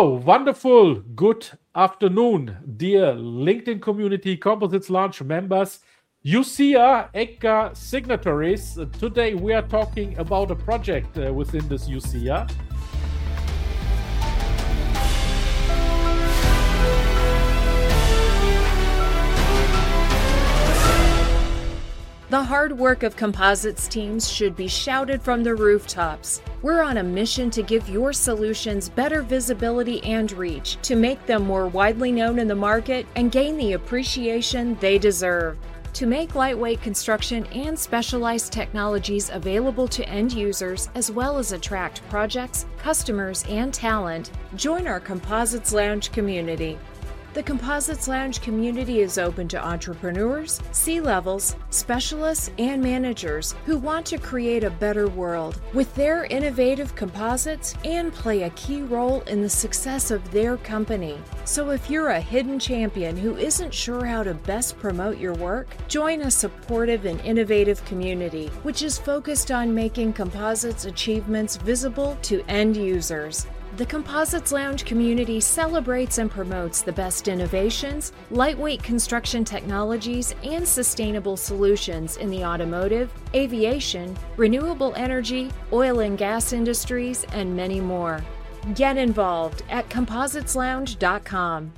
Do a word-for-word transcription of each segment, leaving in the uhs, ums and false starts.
So, wonderful good afternoon, dear LinkedIn community, Composites Lounge members, U C A, E C A signatories. Uh, today we are talking about a project uh, within this U C A. The hard work of composites teams should be shouted from the rooftops. We're on a mission to give your solutions better visibility and reach, to make them more widely known in the market and gain the appreciation they deserve. To make lightweight construction and specialized technologies available to end users, as well as attract projects, customers, and talent, join our Composites Lounge community. The Composites Lounge community is open to entrepreneurs, C-levels, specialists, and managers who want to create a better world with their innovative composites and play a key role in the success of their company. So if you're a hidden champion who isn't sure how to best promote your work, join a supportive and innovative community, which is focused on making composites achievements visible to end users. The Composites Lounge community celebrates and promotes the best innovations, lightweight construction technologies, and sustainable solutions in the automotive, aviation, renewable energy, oil and gas industries, and many more. Get involved at composites lounge dot com.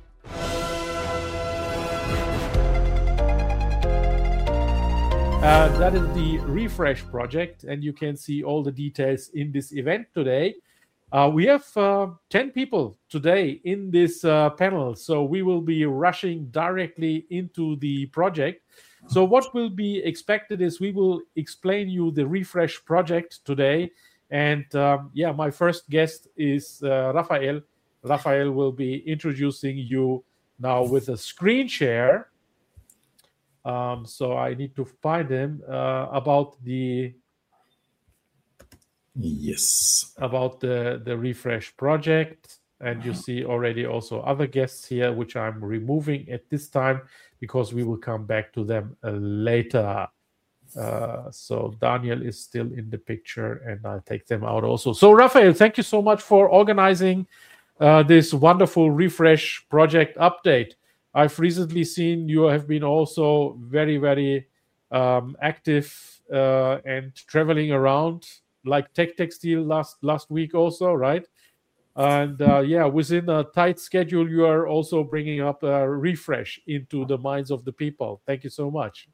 Uh, that is the Refresh project, and you can see all the details in this event today. Uh, we have uh, ten people today in this uh, panel, so we will be rushing directly into the project. So what will be expected is we will explain you the Refresh project today. And um, yeah, my first guest is uh, Raphael. Raphael will be introducing you now with a screen share. Um, so I need to find him uh, about the... Yes. About the, the Refresh project. And you see already also other guests here, which I'm removing at this time because we will come back to them uh, later. Uh, so Daniel is still in the picture and I'll take them out also. So Raphael, thank you so much for organizing uh, this wonderful Refresh project update. I've recently seen you have been also very, very um, active uh, and traveling around like Tech Textile last last week also, right? And uh, yeah, within a tight schedule, you are also bringing up a Refresh into the minds of the people. Thank you so much.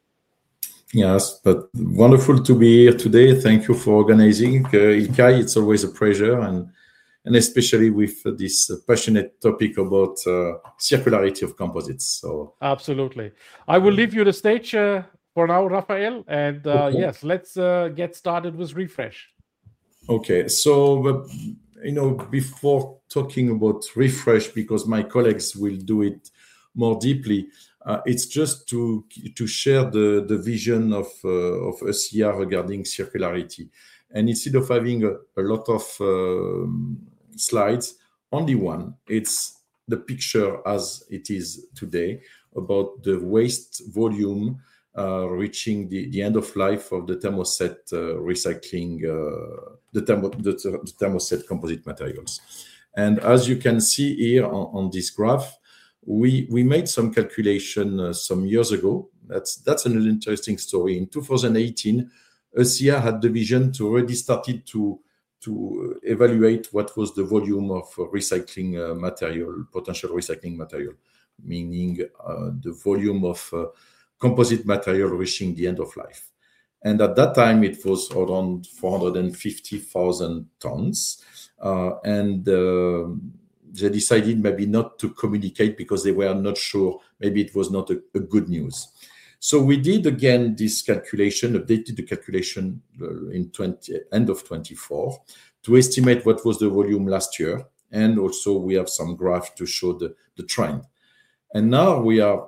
Yes, but wonderful to be here today. Thank you for organizing. Uh, Ilkay, it's always a pleasure, and and especially with uh, this uh, passionate topic about uh, circularity of composites. So absolutely. I will leave you the stage uh, for now, Raphael. And uh, okay. yes, let's uh, get started with Refresh. Okay, so, uh, you know, before talking about Refresh, because my colleagues will do it more deeply, uh, it's just to to share the, the vision of, uh, of U C A regarding circularity. And instead of having a, a lot of uh, slides, only one, it's the picture as it is today about the waste volume Uh, reaching the, the end of life of the thermoset uh, recycling, uh, the, thermo, the, the thermoset composite materials. And as you can see here on, on this graph, we, we made some calculation uh, some years ago. That's, that's an interesting story. In two thousand eighteen, U C A had the vision to already started to, to evaluate what was the volume of recycling uh, material, potential recycling material, meaning uh, the volume of uh, composite material reaching the end of life. And at that time, it was around four hundred fifty thousand tons. Uh, and uh, they decided maybe not to communicate because they were not sure, maybe it was not a, a good news. So we did again this calculation, updated the calculation in twenty, end of twenty-four to estimate what was the volume last year. And also we have some graphs to show the, the trend. And now we are,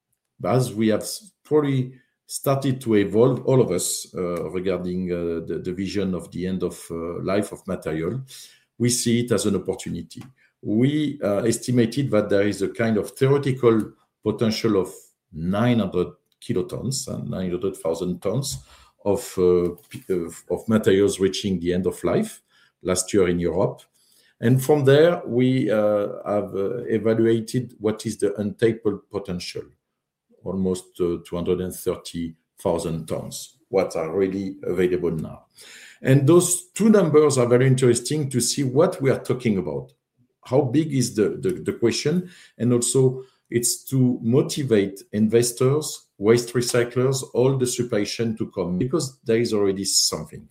as we have probably started to evolve, all of us, uh, regarding uh, the, the vision of the end of uh, life of material, we see it as an opportunity. We uh, estimated that there is a kind of theoretical potential of nine hundred kilotons and nine hundred thousand tons of, uh, of materials reaching the end of life last year in Europe. And from there, we uh, have uh, evaluated what is the untapped potential, almost uh, two hundred thirty thousand tons, what are really available now. And those two numbers are very interesting to see what we are talking about. How big is the, the, the question? And also, it's to motivate investors, waste recyclers, all the supply chain to come, because there is already something.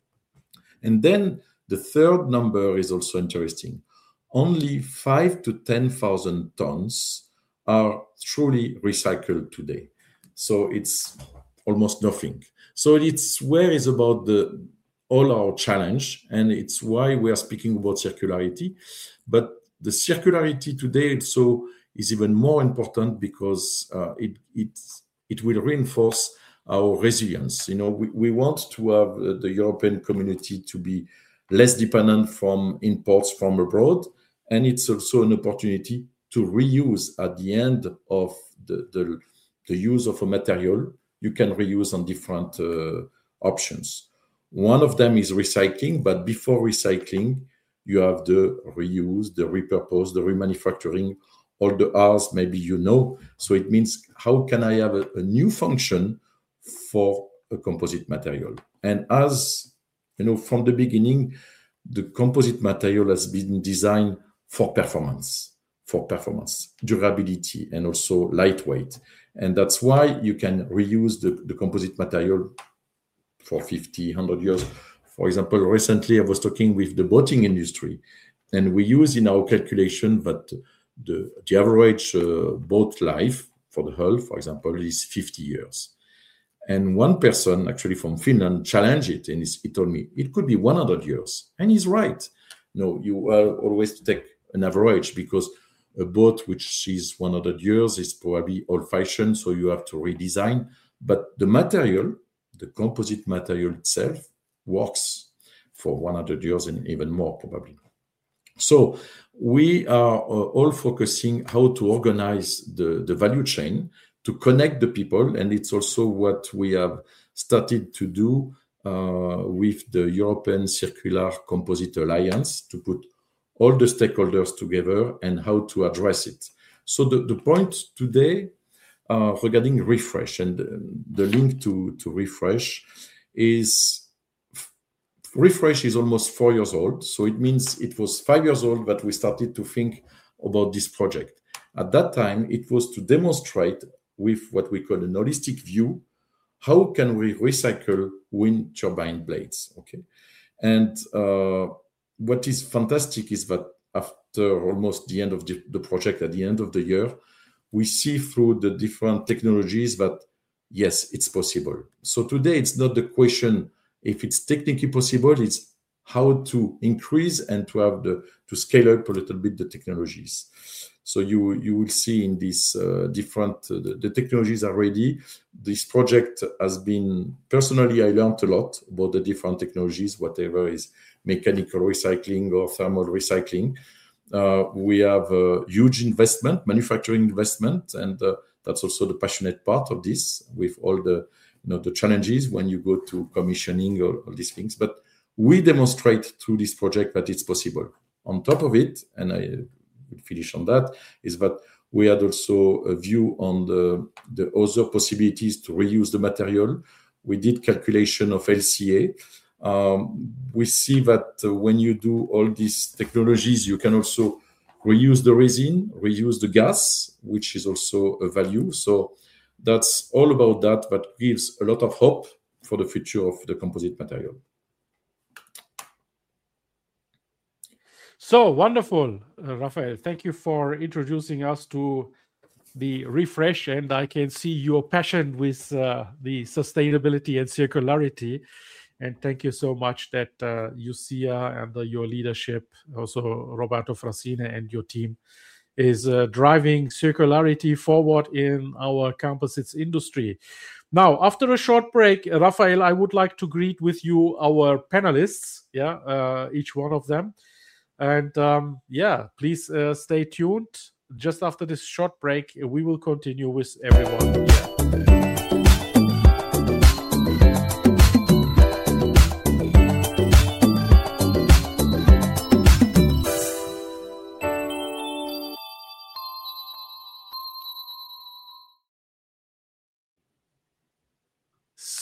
And then the third number is also interesting. Only five to ten thousand tons are truly recycled today. So it's almost nothing. So it's where is about the all our challenge, and it's why we are speaking about circularity. But the circularity today also is even more important because uh, it it it will reinforce our resilience. You know, we, we want to have uh, the European community to be less dependent from imports from abroad, and it's also an opportunity to reuse at the end of the, the, the use of a material. You can reuse on different uh, options. One of them is recycling, but before recycling, you have the reuse, the repurpose, the remanufacturing, all the R's maybe you know. So it means how can I have a, a new function for a composite material? And as you know, from the beginning, the composite material has been designed for performance, for performance, durability, and also lightweight. And that's why you can reuse the, the composite material for fifty, one hundred years. For example, recently I was talking with the boating industry, and we use in our calculation that the, the average uh, boat life for the hull, for example, is fifty years. And one person actually from Finland challenged it, and he told me it could be one hundred years. And he's right. No, you are always to take an average, because a boat which is one hundred years is probably old-fashioned, so you have to redesign. But the material, the composite material itself, works for one hundred years and even more probably. So we are uh, all focusing how to organize the, the value chain to connect the people, and it's also what we have started to do uh, with the European Circular Composite Alliance, to put all the stakeholders together and how to address it. So the, the point today uh, regarding Refresh, and the, the link to, to Refresh is, Refresh is almost four years old, so it means it was five years old that we started to think about this project. At that time, it was to demonstrate with what we call an holistic view, how can we recycle wind turbine blades, okay? And uh, what is fantastic is that after almost the end of the, the project, at the end of the year, we see through the different technologies that, yes, it's possible. So today, it's not the question if it's technically possible, it's how to increase and to have the, to scale up a little bit the technologies. So you you will see in these uh, different, uh, the, the technologies are ready. This project has been, personally, I learned a lot about the different technologies, whatever is mechanical recycling or thermal recycling. Uh, we have a huge investment, manufacturing investment, and uh, that's also the passionate part of this, with all the, you know, the challenges when you go to commissioning or all these things. But we demonstrate through this project that it's possible. On top of it, and I will finish on that, is that we had also a view on the, the other possibilities to reuse the material. We did calculation of L C A. Um, we see that uh, when you do all these technologies, you can also reuse the resin, reuse the gas, which is also a value. So that's all about that, that gives a lot of hope for the future of the composite material. So wonderful, uh, Raphael. Thank you for introducing us to the Refresh, and I can see your passion with uh, the sustainability and circularity. And thank you so much that uh, Lucia and uh, your leadership, also Roberto Francine and your team, is uh, driving circularity forward in our composites industry. Now, after a short break, Raphael, I would like to greet with you our panelists, yeah, uh, each one of them. And um, yeah, please uh, stay tuned. Just after this short break, we will continue with everyone. Yeah.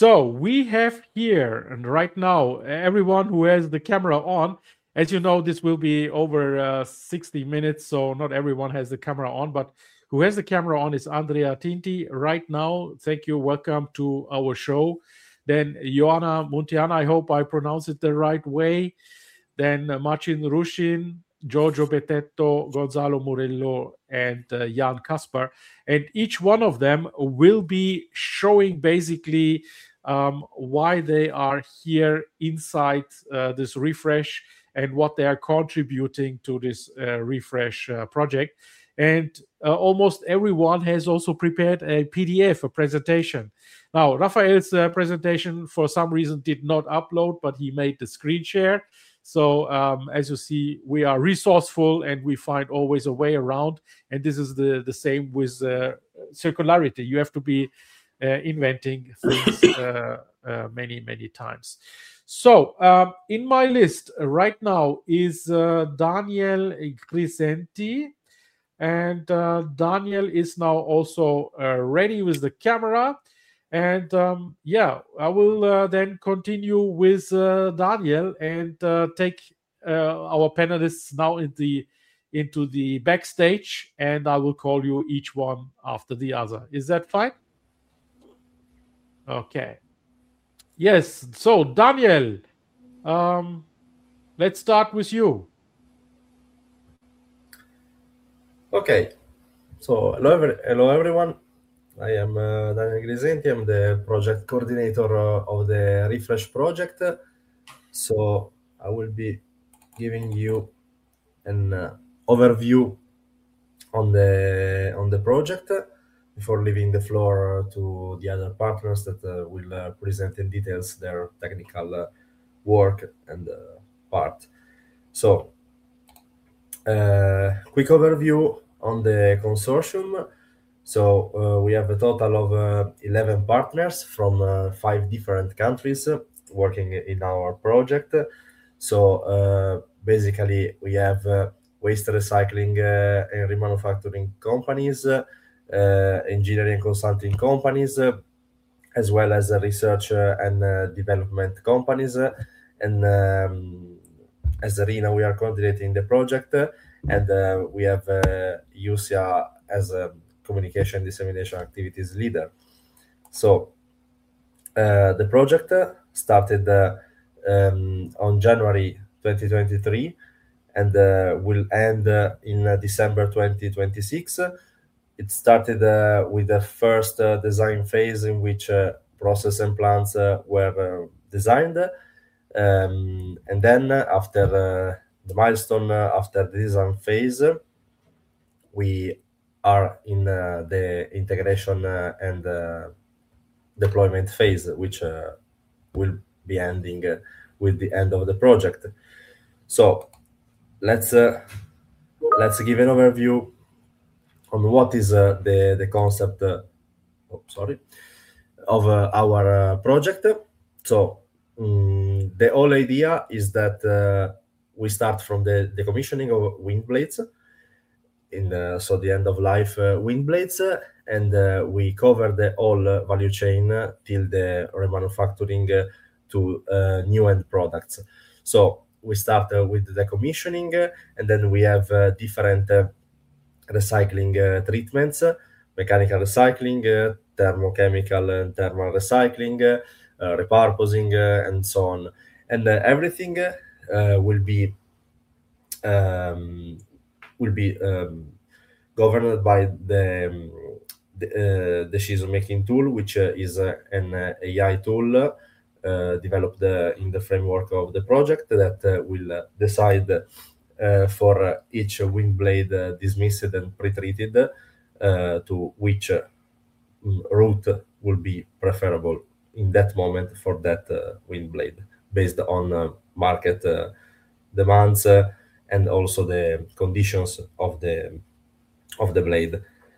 So we have here, and right now, everyone who has the camera on, as you know, this will be over uh, sixty minutes, so not everyone has the camera on, but who has the camera on is Andrea Tinti right now. Thank you. Welcome to our show. Then Ioana Munteanu, I hope I pronounce it the right way. Then uh, Marcin Rushin, Giorgio Bettetto, Gonzalo Murillo, and uh, Jan Kaspar. And each one of them will be showing basically um, why they are here inside uh, this refresh and what they are contributing to this uh, refresh uh, project. And uh, almost everyone has also prepared a P D F, a presentation. Now, Raphael's uh, presentation for some reason did not upload, but he made the screen share. So um, as you see, we are resourceful and we find always a way around. And this is the, the same with uh, circularity. You have to be uh, inventing things uh, uh, many, many times. So um, in my list right now is uh, Daniel Grisenti. And uh, Daniel is now also uh, ready with the camera. And um, yeah, I will uh, then continue with uh, Daniel and uh, take uh, our panelists now in the, into the backstage, and I will call you each one after the other. Is that fine? Okay. Yes. So Daniel, um, let's start with you. Okay. So hello, every, hello everyone. I am uh, Daniel Grisenti. I'm the project coordinator uh, of the Refresh project. So I will be giving you an uh, overview on the on the project before leaving the floor to the other partners that uh, will uh, present in details their technical uh, work and uh, part. So, uh, quick overview on the consortium. So uh, we have a total of uh, eleven partners from uh, five different countries uh, working in our project. So uh, basically we have uh, waste recycling uh, and remanufacturing companies, uh, engineering consulting companies, uh, as well as uh, research uh, and uh, development companies. Uh, and um, as Rina, we are coordinating the project, uh, and uh, we have uh, Yusia as a communication dissemination activities leader. So uh, the project started uh, um, on January twenty twenty-three and uh, will end uh, in uh, December twenty twenty-six. It started uh, with the first uh, design phase in which uh, process and plants uh, were uh, designed. Um, and then uh, after uh, the milestone, uh, after the design phase, we are in uh, the integration uh, and uh, deployment phase, which uh, will be ending uh, with the end of the project. So let's uh, let's give an overview on what is uh, the the concept. Uh, oh, sorry, of uh, our uh, project. So um, the whole idea is that uh, we start from the decommissioning of wind blades. In the, so the end of life uh, wind blades, uh, and uh, we cover the whole uh, value chain uh, till the remanufacturing uh, to uh, new end products. So we start uh, with the commissioning, uh, and then we have uh, different uh, recycling uh, treatments, uh, mechanical recycling, uh, thermochemical and thermal recycling, uh, uh, repurposing, uh, and so on. And uh, everything uh, will be um, will be um, governed by the, um, the uh, decision-making tool, which uh, is uh, an uh, A I tool uh, developed uh, in the framework of the project that uh, will uh, decide uh, for uh, each wind blade uh, dismissed and pre-treated uh, to which uh, route will be preferable in that moment for that uh, wind blade, based on uh, market uh, demands uh, and also the conditions of the of the blade.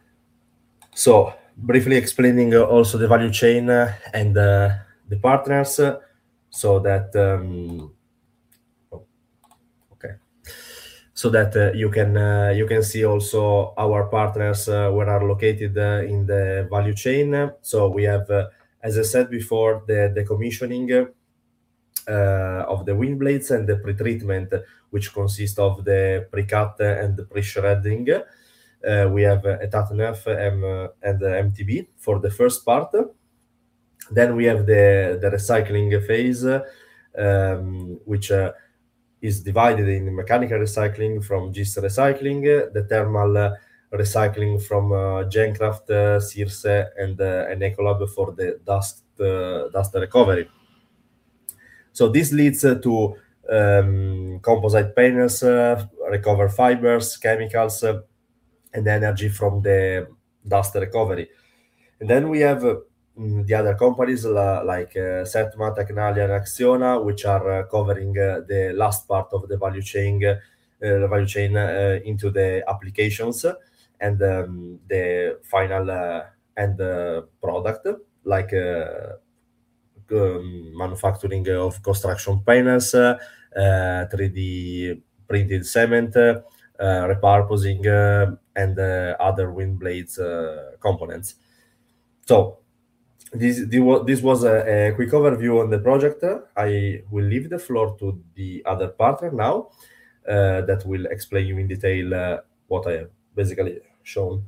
So briefly explaining uh, also the value chain uh, and uh, the partners, uh, so that um, oh, okay, so that uh, you can uh, you can see also our partners uh, where are located uh, in the value chain. So we have uh, as I said before, the decommissioning uh, of the wind blades and the pretreatment, which consists of the pre-cut and the pre-shredding. Uh, we have a T A T N F M, and M T B for the first part. Then we have the, the recycling phase, um, which uh, is divided in mechanical recycling from GIST recycling, the thermal uh, recycling from uh, Gencraft, uh, Circe, and, uh, and Ecolab for the dust, uh, dust recovery. So this leads uh, to um, composite panels, uh, recover fibers, chemicals, uh, and energy from the dust recovery. And then we have uh, the other companies uh, like uh, Setma, Tecnalia, and Acciona, which are uh, covering uh, the last part of the value chain, uh, the value chain uh, into the applications and um, the final uh, end uh, product, like uh, um, manufacturing of construction panels, uh, uh, three D printed cement, uh, repurposing, uh, and uh, other wind blades uh, components. So this, this was a, a quick overview on the project. I will leave the floor to the other partner now uh, that will explain you in detail uh, what I have basically shown.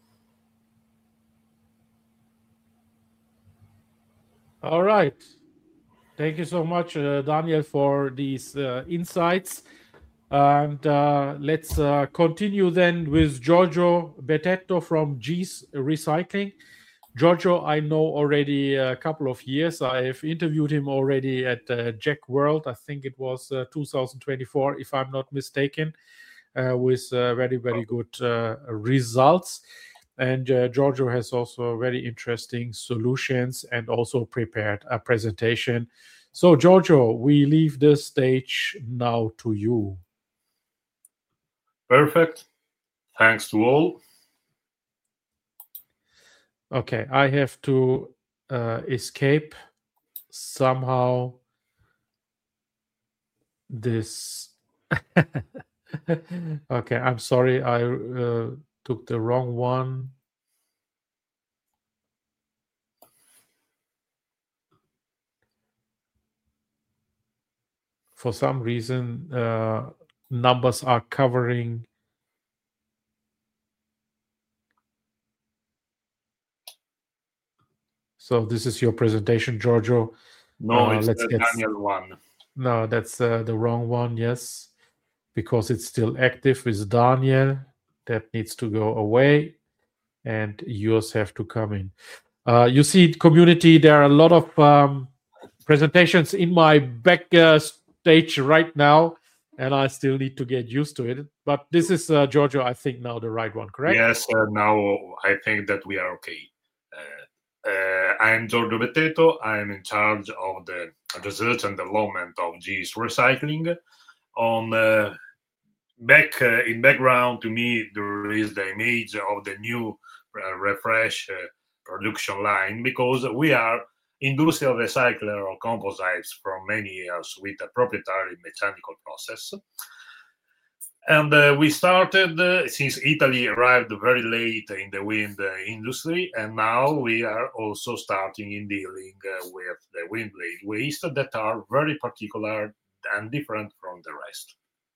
All right. Thank you so much, uh, Daniel, for these uh, insights. And uh, let's uh, continue then with Giorgio Bettetto from GIST Recycling. Giorgio, I know already a couple of years. I've interviewed him already at uh, Jack World. I think it was uh, two thousand twenty-four, if I'm not mistaken, uh, with uh, very, very good uh, results. And uh, Giorgio has also very interesting solutions and also prepared a presentation. So, Giorgio, we leave the stage now to you. Perfect. Thanks to all. Okay, I have to uh, escape somehow this. Okay, I'm sorry, I uh, took the wrong one. For some reason, uh, numbers are covering. So this is your presentation, Giorgio. No, uh, it's let's the get... Daniel one. No, that's uh, the wrong one, yes. Because it's still active with Daniel. That needs to go away. And yours have to come in. Uh, you see, community, there are a lot of um, presentations in my back uh, stage right now. And I still need to get used to it. But this is, uh, Giorgio, I think now the right one, correct? Yes, uh, now I think that we are okay. Uh, uh, I'm Giorgio Bettetto. I'm in charge of the research and development of GIST Recycling. On uh, back uh, in background to me, there is the image of the new uh, refresh uh, production line, because we are industrial recycler of composites for many years with a proprietary mechanical process. And uh, we started, uh, since Italy arrived very late in the wind uh, industry, and now we are also starting in dealing uh, with the wind blade waste that are very particular and different from the rest.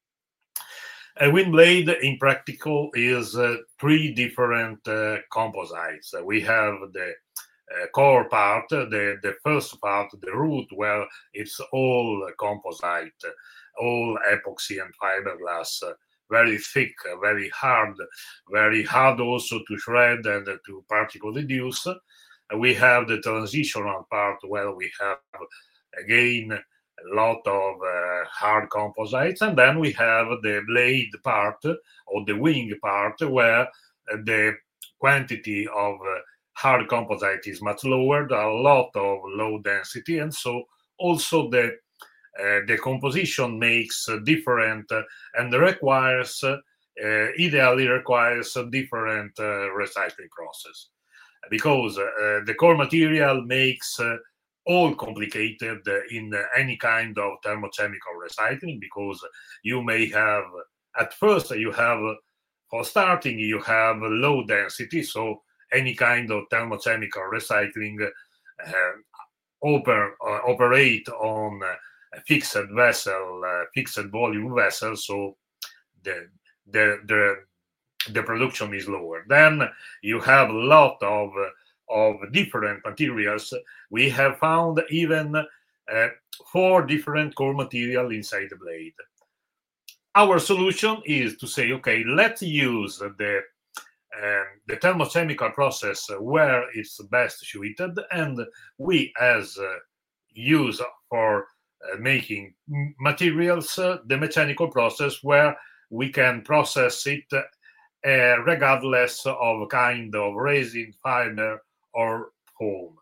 A wind blade, in practical, is uh, three different uh, composites. Uh, we have the uh, core part, uh, the, the first part, the root, where it's all composite, uh, all epoxy and fiberglass, uh, very thick, uh, very hard, very hard also to shred and uh, to particle reduce. Uh, we have the transitional part, where we have, again, a lot of uh, hard composites, and then we have the blade part or the wing part, where uh, the quantity of uh, hard composite is much lower, there are a lot of low density, and so also the uh, the composition makes uh, different uh, and requires uh, uh, ideally requires a different uh, recycling process, because uh, the core material makes uh, all complicated in any kind of thermochemical recycling, because you may have, at first you have, for starting, you have low density, so any kind of thermochemical recycling uh, oper, uh, operate on a fixed vessel, uh, fixed volume vessel, so the the the the production is lower. Then you have a lot of of different materials. We have found even uh, four different core material inside the blade. Our solution is to say, okay, let's use the um, the thermochemical process where it's best suited, and we as uh, use for uh, making materials uh, the mechanical process where we can process it uh, regardless of kind of resin, fiber, or foam.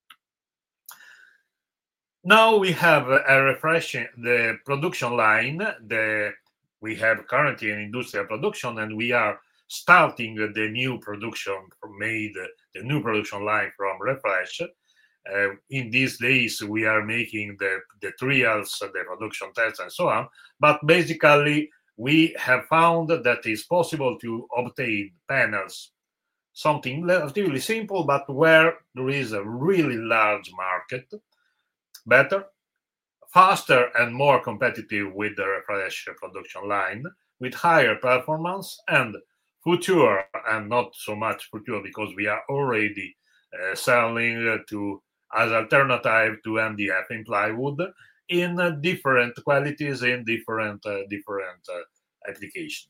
Now we have a refreshing the production line. The we have currently an industrial production, and we are starting the new production made the new production line from Refresh. Uh, in these days, we are making the the trials, the production tests, and so on. But basically, we have found that it's possible to obtain panels, something relatively simple, but where there is a really large market, better, faster, and more competitive with the Refresh production line, with higher performance and future, and not so much future because we are already uh, selling uh, to as alternative to M D F in plywood in uh, different qualities in different uh, different uh, applications.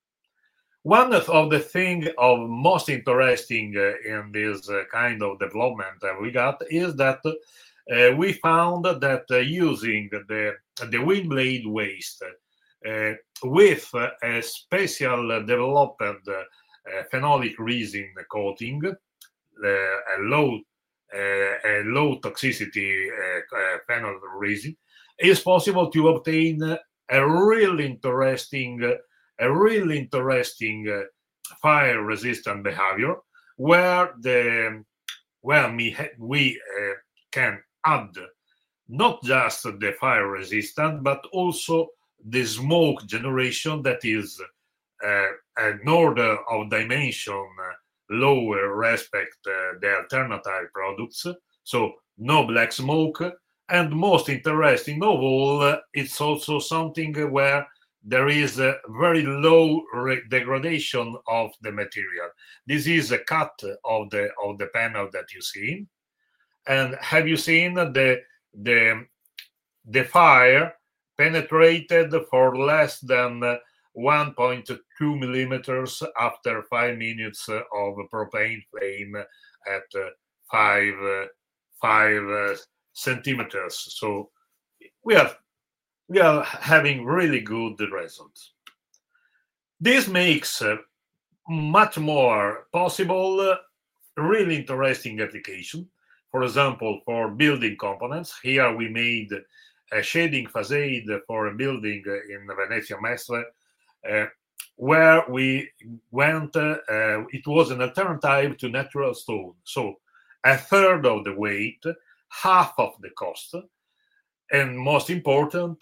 One of the things of most interesting uh, in this uh, kind of development that we got is that uh, we found that uh, using the the wind blade waste uh, with uh, a special uh, developed uh, phenolic resin coating, uh, a low uh, a low toxicity uh, uh, phenol resin, is possible to obtain a really interesting uh, a really interesting uh, fire resistant behavior where the where we we uh, can add not just the fire resistant but also the smoke generation that is uh, an order of dimension uh, lower respect uh, the alternative products, so no black smoke. And most interesting of all, uh, it's also something where there is a very low degradation of the material. This is a cut of the of the panel that you see. And have you seen the the the fire penetrated for less than one point two millimeters after five minutes of propane flame at uh, five uh, five uh, centimeters? So we are we are having really good results. This makes uh, much more possible uh, really interesting application. For example, for building components, here we made a shading facade for a building in Venezia Mestre, uh, where we went, uh, uh, it was an alternative to natural stone. So a third of the weight, half of the cost, and most important,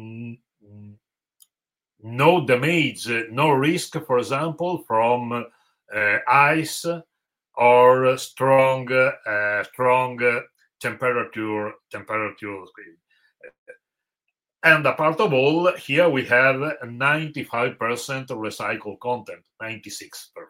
no damage, no risk, for example, from uh, ice or strong, uh, strong temperature, temperature. And apart of all, here we have ninety-five percent recycled content, ninety-six perfect.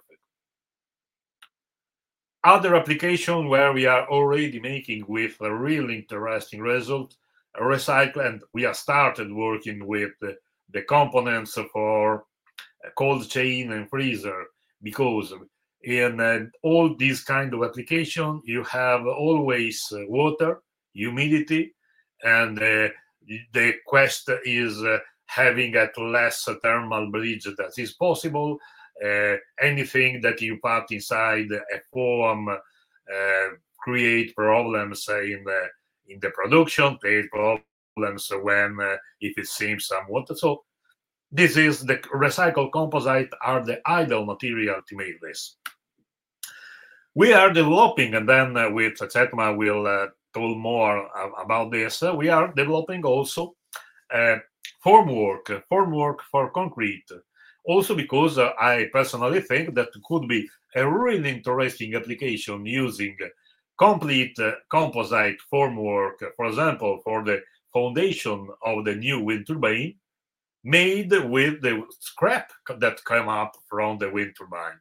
Other application where we are already making with a really interesting result, recycle, and we have started working with the, the components for cold chain and freezer, because in uh, all these kind of application, you have always uh, water, humidity, and uh, the quest is uh, having at less thermal bridge that is possible. Uh, anything that you put inside a foam uh, create problems uh, in the in the production, create problems when uh, if it seems some water. So this is the recycled composite are the ideal material to make this. We are developing, and then uh, with Chetma will uh, tell more uh, about this. Uh, we are developing also uh, formwork, formwork for concrete. Also because uh, I personally think that could be a really interesting application using complete uh, composite formwork, for example, for the foundation of the new wind turbine, made with the scrap that come up from the wind turbine.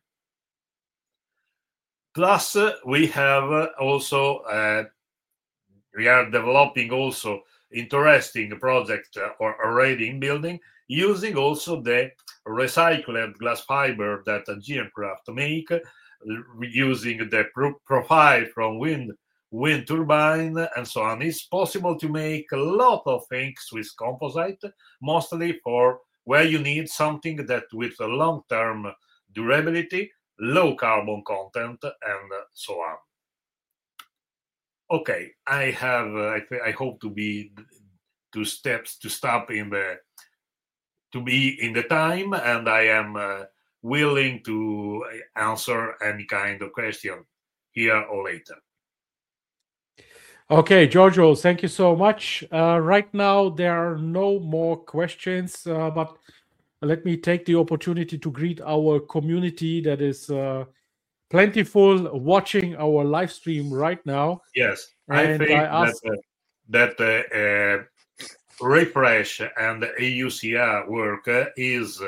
Plus, uh, we have uh, also, uh, we are developing also interesting project uh, or already in building, using also the recycled glass fiber that G M Craft make, uh, using the pro profile from wind wind turbine and so on. It's possible to make a lot of things with composite, mostly for where you need something that with a long-term durability, low carbon content, and so on. Okay, I have. Uh, I, I hope to be two steps to stop in the to be in the time, and I am uh, willing to answer any kind of question here or later. Okay, Giorgio, thank you so much. Uh, right now, there are no more questions, uh, but let me take the opportunity to greet our community that is uh, plentiful watching our live stream right now. Yes, and I think I ask... that, uh, that uh, uh, Refresh and A U C A work uh, is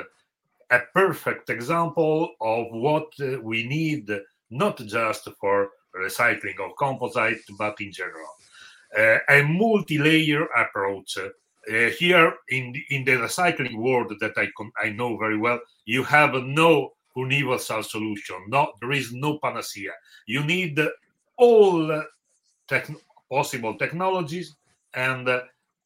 a perfect example of what uh, we need, not just for recycling of composite, but in general. Uh, a multi-layer approach. Uh, here in the, in the recycling world that I, I know very well, you have no universal solution. No, there is no panacea. You need all tech, possible technologies and uh,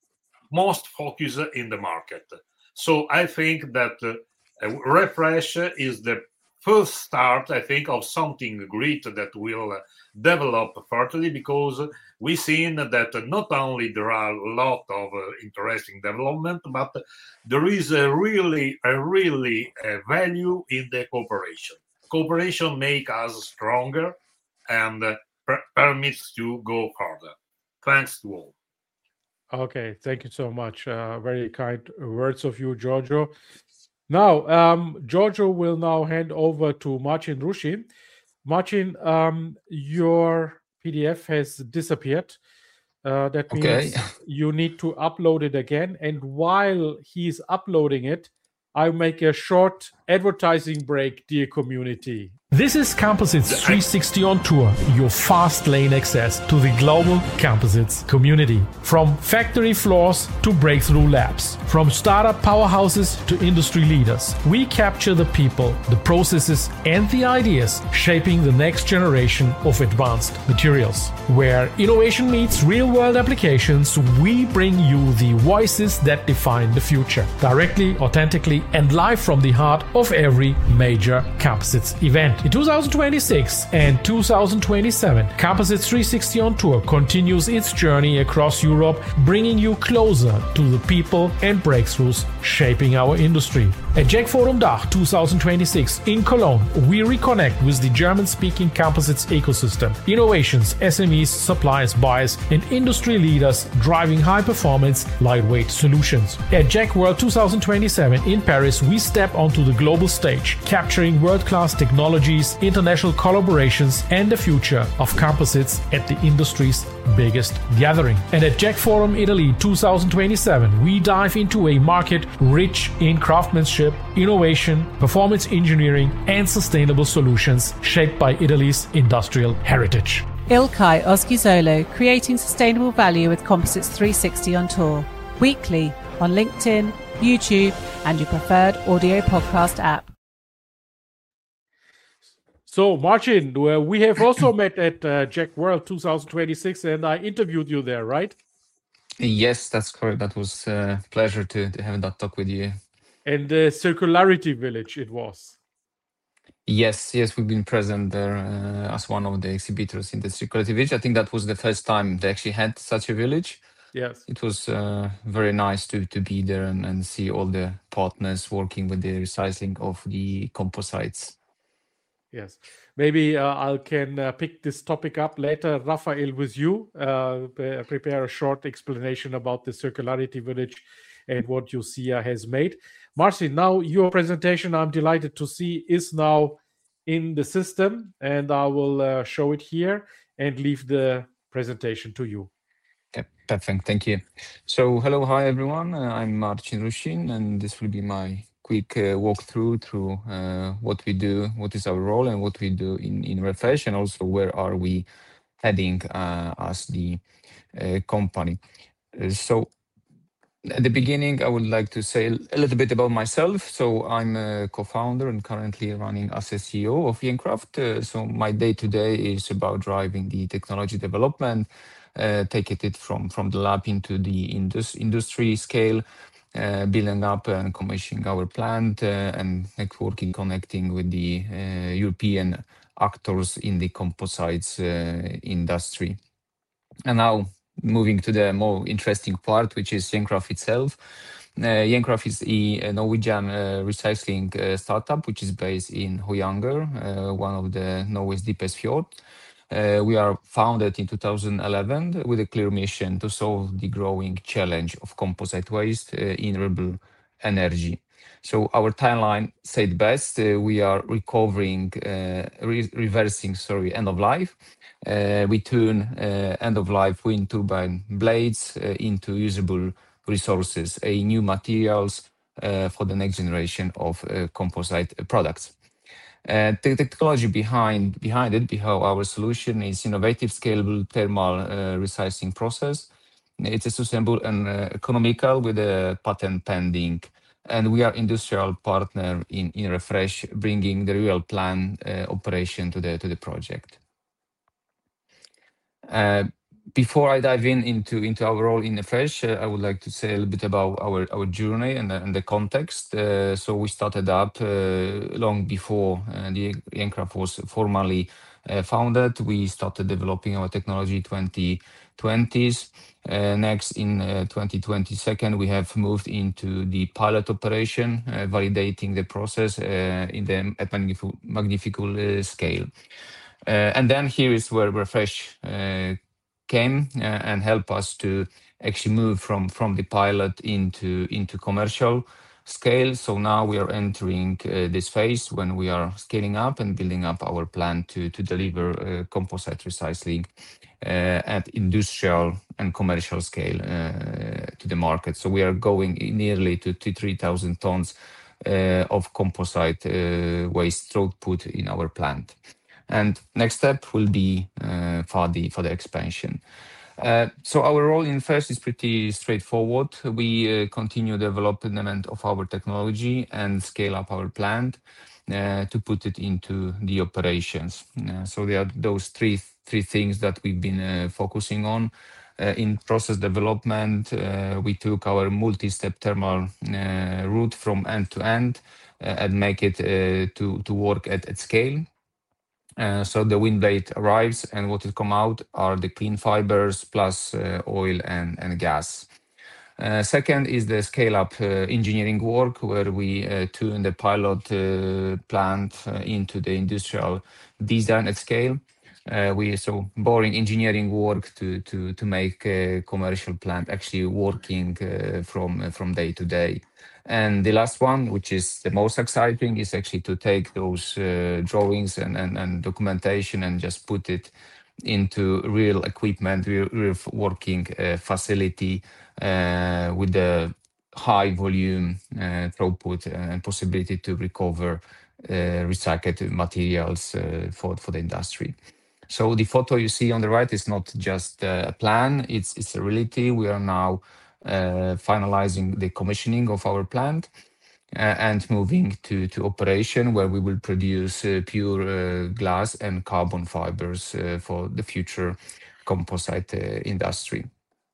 most focus in the market. So I think that uh, Refresh is the first start, I think, of something great that will uh, develop further, because we've seen that not only there are a lot of uh, interesting development, but there is a really, a really uh, value in the cooperation. Cooperation makes us stronger and uh, per permits to go further. Thanks to all. Okay, thank you so much. Uh, very kind words of you, Giorgio. Now, um, Giorgio will now hand over to Marcin Rusin. Marcin, um, your P D F has disappeared. Uh, that means okay. you need to upload it again. And while he's uploading it, I'll make a short advertising break, dear community. This is Composites three sixty on Tour, your fast lane access to the global composites community. From factory floors to breakthrough labs, from startup powerhouses to industry leaders, we capture the people, the processes, and the ideas shaping the next generation of advanced materials. Where innovation meets real-world applications, we bring you the voices that define the future, directly, authentically, and live from the heart of every major composites event. In two thousand twenty-six and two thousand twenty-seven, Composites three sixty on Tour continues its journey across Europe, bringing you closer to the people and breakthroughs shaping our industry. At Jack Forum Dach twenty twenty-six in Cologne, we reconnect with the German-speaking composites ecosystem, innovations, S M Es, suppliers, buyers, and industry leaders driving high-performance, lightweight solutions. At Jack World twenty twenty-seven in Paris, we step onto the global stage, capturing world-class technologies, international collaborations, and the future of composites at the industry's biggest gathering. And at Jack Forum Italy twenty twenty-seven, we dive into a market rich in craftsmanship, innovation, performance engineering, and sustainable solutions shaped by Italy's industrial heritage. Ilkay Oskizolo, creating sustainable value with Composites three sixty on Tour. Weekly on LinkedIn, YouTube, and your preferred audio podcast app. So, Marcin, we have also met at uh, Jack World twenty twenty-six, and I interviewed you there, right? Yes, that's correct. That was a pleasure to, to have that talk with you. And the Circularity Village it was. Yes, yes, we've been present there uh, as one of the exhibitors in the Circularity Village. I think that was the first time they actually had such a village. Yes. It was uh, very nice to, to be there and, and see all the partners working with the recycling of the composites. Yes, maybe uh, I can uh, pick this topic up later, Raphael, with you. Uh, prepare a short explanation about the Circularity Village and what U C A has made. Marcin, now your presentation, I'm delighted to see, is now in the system, and I will uh, show it here. and leave the presentation to you. Okay, perfect. Thank you. So, hello, hi everyone. Uh, I'm Marcin Rushin, and this will be my quick uh, walkthrough through uh, what we do, what is our role, and what we do in in Refresh, and also where are we heading uh, as the uh, company. Uh, so. At the beginning, I would like to say a little bit about myself. So I'm a co-founder and currently running as a C E O of Jencraft. Uh, so my day-to-day is about driving the technology development, uh, taking it from, from the lab into the indus industry scale, uh, building up and commissioning our plant, uh, and networking, connecting with the uh, European actors in the composites uh, industry. And now, moving to the more interesting part, which is Jencraft itself. Uh, Jencraft is a, a Norwegian uh, recycling uh, startup, which is based in Høyanger, uh, one of the Norway's deepest fjords. Uh, we are founded in two thousand eleven with a clear mission to solve the growing challenge of composite waste uh, in renewable energy. So our timeline said best. Uh, we are recovering, uh, re reversing, sorry, end of life. Uh, we turn uh, end-of-life wind turbine blades uh, into usable resources, a new materials uh, for the next generation of uh, composite products. Uh, the technology behind behind it, behind our solution, is innovative, scalable thermal uh, recycling process. It's a sustainable and uh, economical with a patent pending. And we are industrial partner in, in Refresh, bringing the real plan uh, operation to the to the project. Uh, before I dive in into, into our role in Refresh, uh, I would like to say a little bit about our, our journey and the, and the context. Uh, so we started up uh, long before uh, the Jencraft was formally uh, founded. We started developing our technology twenty twenties. Uh, next, in uh, twenty twenty-two, we have moved into the pilot operation, uh, validating the process uh, in the at magnific magnificent uh, scale. Uh, and then here is where Refresh uh, came uh, and helped us to actually move from, from the pilot into, into commercial scale. So now we are entering uh, this phase when we are scaling up and building up our plan to, to deliver uh, composite recycling uh, at industrial and commercial scale uh, to the market. So we are going nearly to, to three thousand tons uh, of composite uh, waste throughput in our plant. And next step will be uh, for the for the expansion. Uh, so our role in Refresh is pretty straightforward. We uh, continue development of our technology and scale up our plant uh, to put it into the operations. Uh, so there are those three three things that we've been uh, focusing on. Uh, in process development, uh, we took our multi-step thermal uh, route from end to end uh, and make it uh, to to work at, at scale. Uh, so the wind blade arrives, and what will come out are the clean fibers plus uh, oil and, and gas. Uh, second is the scale-up uh, engineering work, where we uh, tune the pilot uh, plant uh, into the industrial design at scale. Uh, we so boring engineering work to to to make a commercial plant actually working uh, from uh, from day to day. And the last one, which is the most exciting, is actually to take those uh, drawings and, and, and documentation and just put it into real equipment, real, real working uh, facility uh, with the high volume uh, throughput and possibility to recover uh, recycled materials uh, for, for the industry. So the photo you see on the right is not just a plan, it's, it's a reality. We are now Uh, finalizing the commissioning of our plant uh, and moving to, to operation, where we will produce uh, pure uh, glass and carbon fibers uh, for the future composite uh, industry.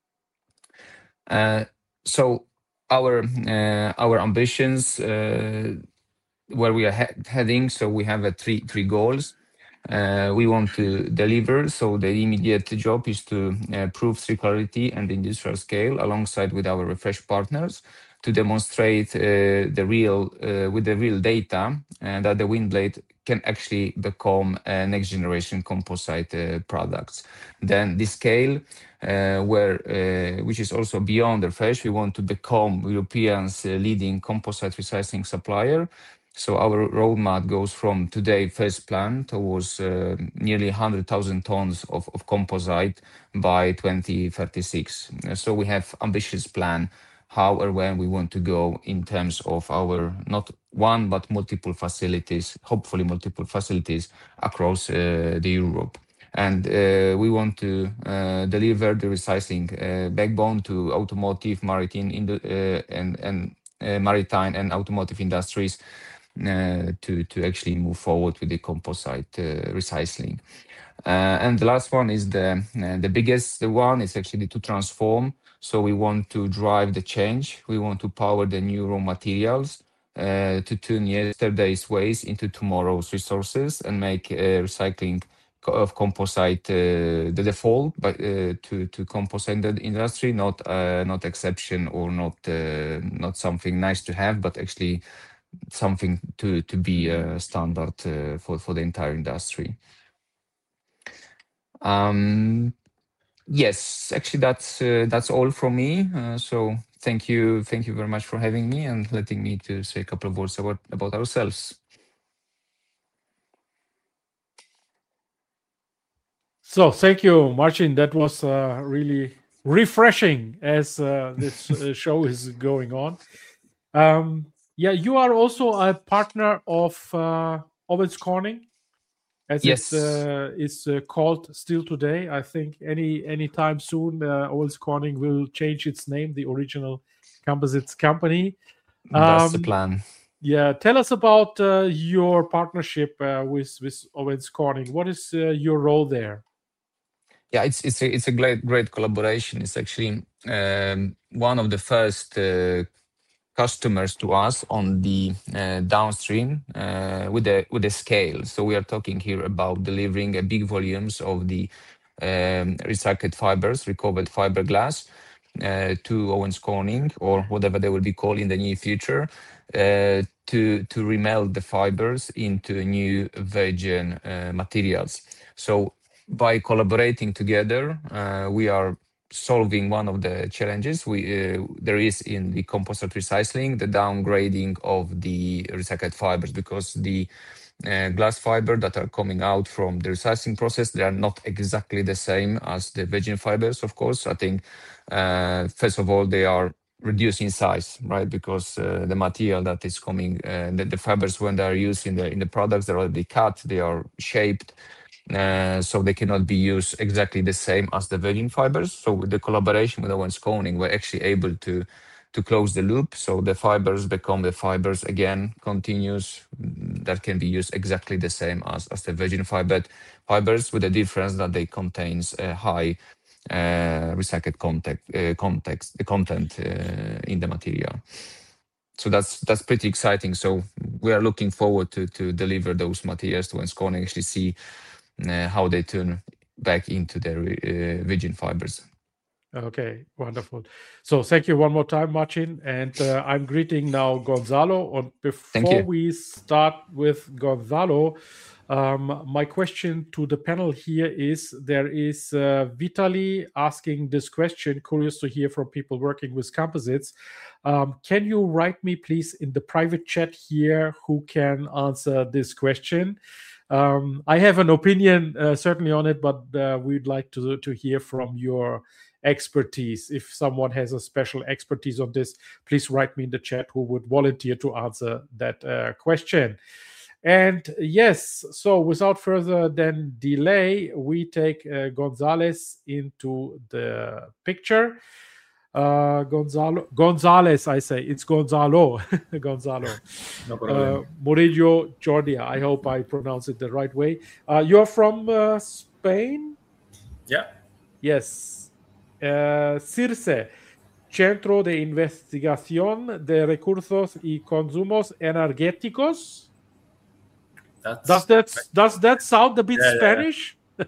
Uh, so our uh, our ambitions, uh, where we are he heading, so we have uh, three three goals. Uh, we want to deliver, so the immediate job is to uh, prove circularity and industrial scale alongside with our Refresh partners to demonstrate uh, the real, uh, with the real data, and that the wind blade can actually become a next generation composite uh, products. Then the scale, uh, where uh, which is also beyond Refresh, we want to become Europeans' uh, leading composite recycling supplier. So our roadmap goes from today first plan towards uh, nearly one hundred thousand tons of, of composite by twenty thirty-six. So we have ambitious plan how or when we want to go in terms of our not one but multiple facilities, hopefully multiple facilities across uh, the Europe. And uh, we want to uh, deliver the recycling uh, backbone to automotive, maritime, uh, and, and uh, maritime and automotive industries uh, to, to actually move forward with the composite uh, recycling. Uh, and the last one is the, uh, the biggest one is actually to transform. So we want to drive the change. We want to power the new raw materials uh, to turn yesterday's waste into tomorrow's resources and make uh, recycling of composite uh, the default, but uh, to to composite industry, not uh, not exception or not uh, not something nice to have, but actually something to to be a standard uh, for for the entire industry. Um, yes, actually that's uh, that's all from me. Uh, so thank you, thank you very much for having me and letting me to say a couple of words about about ourselves. So thank you, Marcin. That was uh, really refreshing as uh, this uh, show is going on. Um, yeah, you are also a partner of uh, Owens Corning, as Yes. it uh, is uh, called still today. I think any anytime soon, uh, Owens Corning will change its name, the original composites company. That's the Um, plan. Yeah, tell us about uh, your partnership uh, with with Owens Corning. What is uh, your role there? Yeah, it's it's a it's a great great collaboration. It's actually um, one of the first uh, customers to us on the uh, downstream uh, with the with the scale. So we are talking here about delivering a big volumes of the um, recycled fibers, recovered fiberglass uh, to Owens Corning or whatever they will be called in the near future uh, to to remelt the fibers into new virgin uh, materials. So by collaborating together, uh, we are solving one of the challenges we uh, there is in the composite recycling, the downgrading of the recycled fibers, because the uh, glass fiber that are coming out from the recycling process, they are not exactly the same as the virgin fibers. Of course, I think uh, first of all they are reduced in size, right? Because uh, the material that is coming, uh, the, the fibers when they are used in the in the products, they're already cut, they are shaped. Uh, so they cannot be used exactly the same as the virgin fibers. So with the collaboration with Owens Corning, we're actually able to to close the loop. So the fibers become the fibers again, continuous, that can be used exactly the same as, as the virgin fiber fibers, with the difference that they contains a high uh, recycled contact, uh, context, the content uh, in the material. So that's that's pretty exciting. So we are looking forward to to deliver those materials to Owens Corning, actually see Uh, how they turn back into their uh, virgin fibers. Okay, wonderful. So thank you one more time, Marcin. And uh, I'm greeting now Gonzalo. And before we start with Gonzalo, um, my question to the panel here is, there is uh, Vitaly asking this question, curious to hear from people working with composites. Um, can you write me, please, in the private chat here who can answer this question? Um, I have an opinion uh, certainly on it, but uh, we'd like to to hear from your expertise. If someone has a special expertise on this, please write me in the chat who would volunteer to answer that uh, question. And yes, so without further than delay, we take uh, Gonzalez into the picture. Uh, Gonzalo, Gonzalez, I say it's Gonzalo, Gonzalo, no problem. uh, Murillo Jordia. I hope I pronounce it the right way. Uh, you're from uh, Spain? Yeah. Yes. Uh, CIRSE, Centro de Investigación de Recursos y Consumos Energéticos. That's does that does that sound a bit yeah, Spanish? Yeah.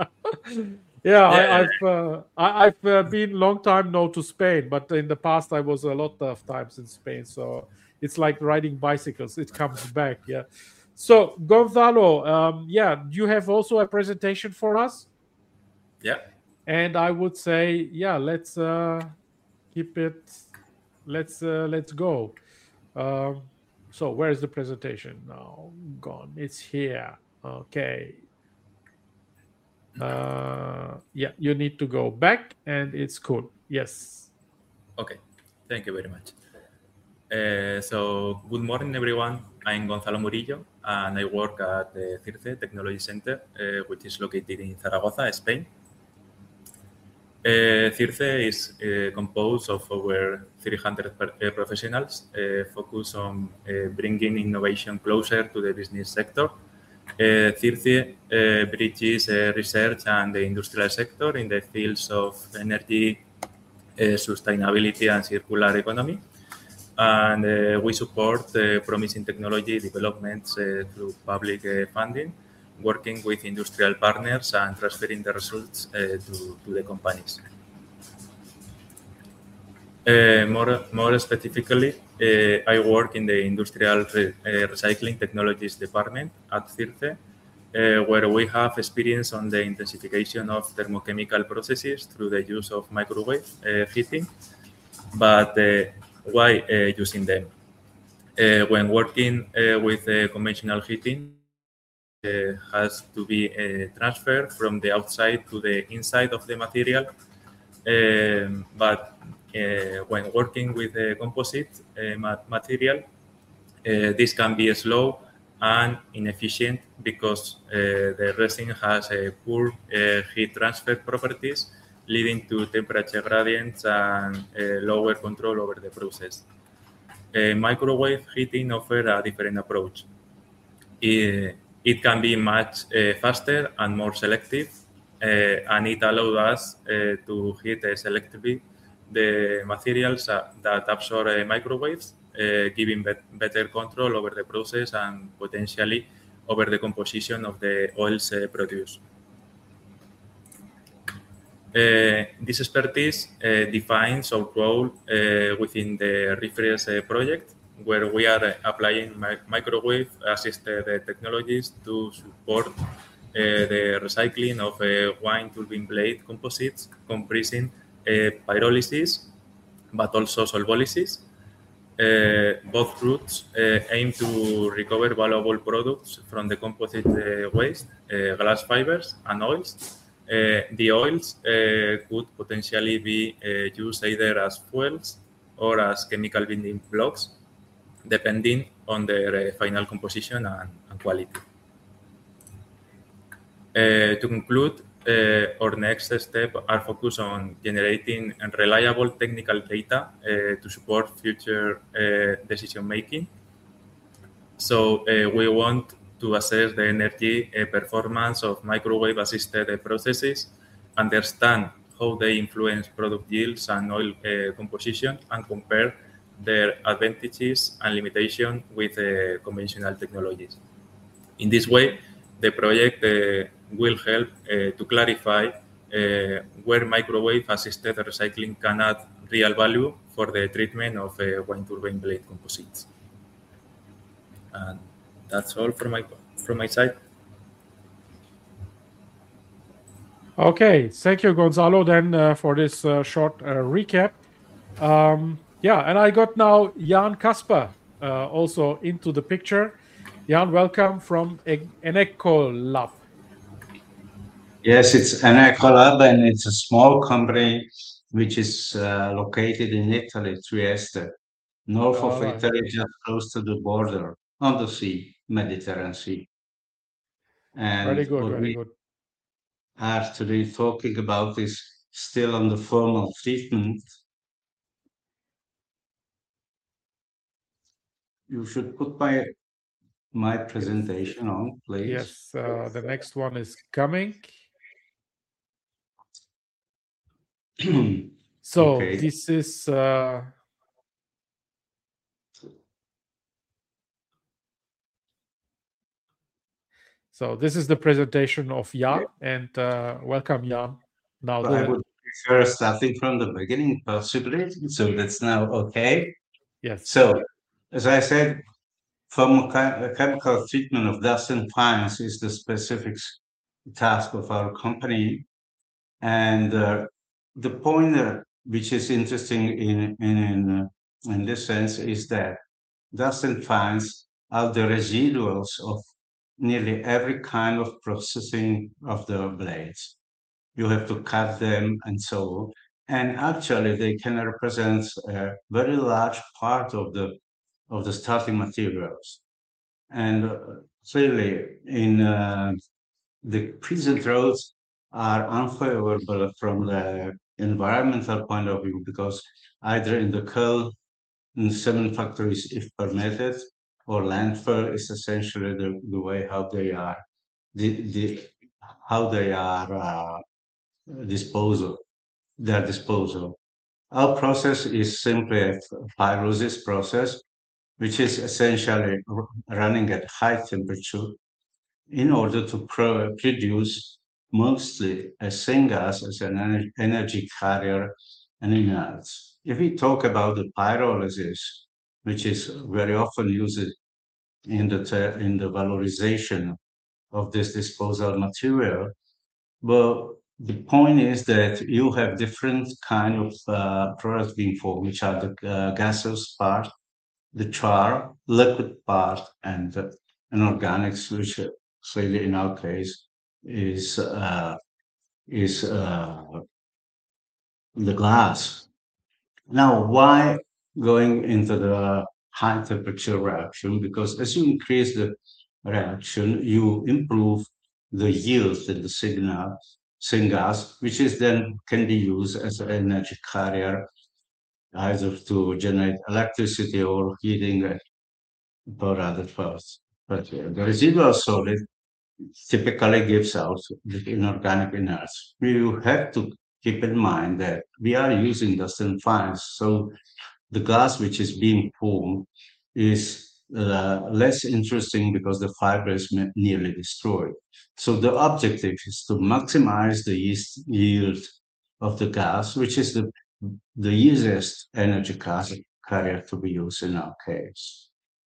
Yeah, Yeah, I, yeah. I've uh, I, I've uh, been long time now to Spain, but in the past I was a lot of times in Spain. So it's like riding bicycles; it comes back. Yeah. So Gonzalo, um, yeah, you have also a presentation for us. Yeah. And I would say, yeah, let's uh, keep it. Let's uh, let's go. Um, So where is the presentation now? Gone. It's here. Okay. Uh, yeah, you need to go back, and it's cool. Yes. Okay. Thank you very much. Uh, so, good morning, everyone. I'm Gonzalo Murillo, and I work at the CIRCE Technology Center, uh, which is located in Zaragoza, Spain. Uh, CIRCE is uh, composed of over three hundred per, uh, professionals uh, focused on uh, bringing innovation closer to the business sector. Uh, CIRCE uh, bridges uh, research and the industrial sector in the fields of energy, uh, sustainability, and circular economy. And uh, we support uh, promising technology developments uh, through public uh, funding, working with industrial partners and transferring the results uh, to, to the companies. Uh, more, more specifically, uh, I work in the Industrial Re uh, Recycling Technologies Department at CIRCE, uh, where we have experience on the intensification of thermochemical processes through the use of microwave uh, heating. But uh, why uh, using them? Uh, when working uh, with uh, conventional heating, Uh, has to be uh, transferred from the outside to the inside of the material. Um, but uh, when working with a composite uh, ma material, uh, this can be slow and inefficient because uh, the resin has a poor uh, heat transfer properties, leading to temperature gradients and uh, lower control over the process. Uh, microwave heating offers a different approach. It, It can be much uh, faster and more selective, uh, and it allows us uh, to heat uh, selectively the materials uh, that absorb uh, microwaves, uh, giving be better control over the process and potentially over the composition of the oils uh, produced. Uh, this expertise uh, defines our role uh, within the Refresh uh, project, where we are uh, applying mi microwave-assisted uh, technologies to support uh, the recycling of uh, wind turbine blade composites comprising uh, pyrolysis, but also solvolysis. Uh, both routes uh, aim to recover valuable products from the composite uh, waste, uh, glass fibers, and oils. Uh, the oils uh, could potentially be uh, used either as fuels or as chemical building blocks, depending on their uh, final composition and, and quality. Uh, to conclude, uh, our next step are focused on generating reliable technical data uh, to support future uh, decision making. So uh, we want to assess the energy uh, performance of microwave-assisted uh, processes, understand how they influence product yields and oil uh, composition, and compare their advantages and limitations with uh, conventional technologies. In this way, the project uh, will help uh, to clarify uh, where microwave-assisted recycling can add real value for the treatment of uh, wind turbine blade composites. And that's all from my from my side. Okay, thank you, Gonzalo, then uh, for this uh, short uh, recap. Um, Yeah, and I got now Jan Kasper uh, also into the picture. Jan, welcome from Enecolab. Yes, it's Enecolab, and it's a small company which is uh, located in Italy, Trieste, north of right. Italy, just close to the border, on the sea, Mediterranean Sea. And very good, what very we good. are today talking about is still on the formal treatment. You should put my my presentation on, please. Yes, uh, the next one is coming. So Okay. this is uh, so this is the presentation of Jan, and uh, welcome, Jan. Now But I the, would prefer starting from the beginning, possibly. So that's now okay. yes. So, as I said, chemical treatment of dust and fines is the specific task of our company. And uh, the point uh, which is interesting in in in, uh, in this sense is that dust and fines are the residuals of nearly every kind of processing of the blades. You have to cut them and so on. And actually, they can represent a very large part of the of the starting materials. And uh, clearly, in uh, the present roads are unfavorable from the environmental point of view because either in the coal in cement factories, if permitted, or landfill is essentially the, the way how they are the, the how they are uh, disposal their disposal. Our process is simply a pyrolysis process, which is essentially r- running at high temperature in order to pro- produce mostly a syngas as an ener- energy carrier and inerts. If we talk about the pyrolysis, which is very often used in the ter- in the valorization of this disposal material, well, the point is that you have different kind of uh, products being formed, which are the uh, gaseous part, the char, liquid part, and uh, an organics, which uh, clearly in our case is uh, is uh, the glass. Now, why going into the high temperature reaction? Because as you increase the reaction, you improve the yield in the signal syngas, which is then can be used as an energy carrier, either to generate electricity or heating uh, or other parts. But uh, the residual solid typically gives out the inorganic inerts. You have to keep in mind that we are using dust and fines, so the glass which is being formed is uh, less interesting because the fiber is me- nearly destroyed. So the objective is to maximize the yeast yield of the gas, which is the the easiest energy car- carrier to be used in our case.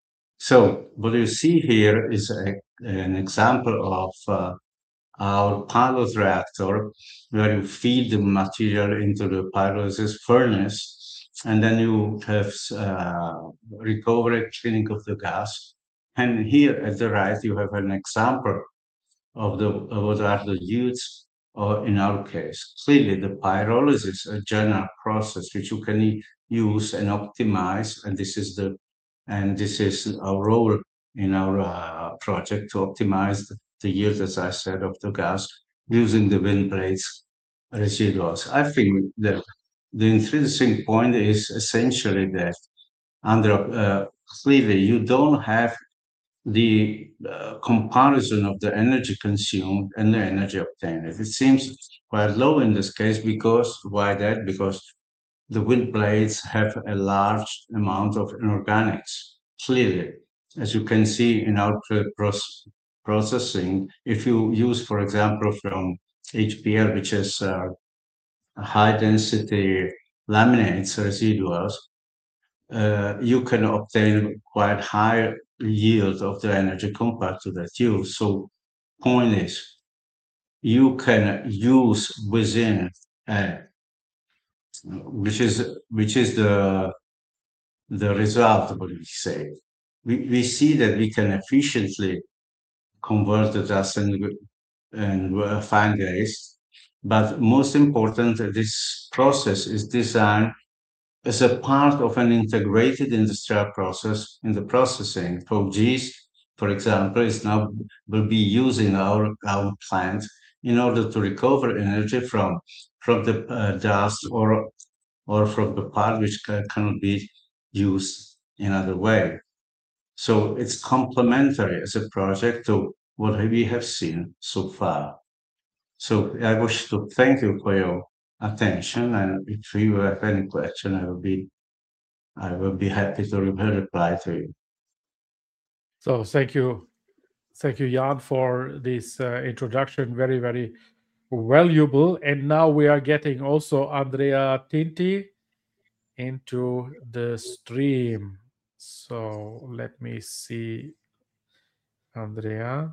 So what you see here is a, an example of uh, our pilot reactor, where you feed the material into the pyrolysis furnace, and then you have uh, recovery cleaning of the gas. And here at the right, you have an example of the of what are the use, or in our case, clearly the pyrolysis, a general process which you can e- use and optimize, and this is the and this is our role in our uh, project to optimize the, the yield, as I said, of the gas using the wind blades residuals. I think that the intrinsic point is essentially that under uh, clearly you don't have the uh, comparison of the energy consumed and the energy obtained. It seems quite low in this case because why that? Because the wind blades have a large amount of inorganics. Clearly, as you can see in our pre- proce- processing, if you use, for example, from H P L, which is uh, high density laminates residuals, uh, you can obtain quite high yield of the energy compared to that use. So point is, you can use within, uh, which is which is the the result of what we say. We, we see that we can efficiently convert the dust and, and uh, fine grains, but most important, this process is designed as a part of an integrated industrial process in the processing. For yeast, for example, is now will be using our, our plant in order to recover energy from from the uh, dust or or from the part which ca- cannot be used in other way. So it's complementary as a project to what we have seen so far. So I wish to thank you for your attention, and if you have any question, I will be I will be happy to re- reply to you. So thank you, thank you, Jan, for this uh, introduction. Very, very valuable. And now we are getting also Andrea Tinti into the stream. So let me see, Andrea.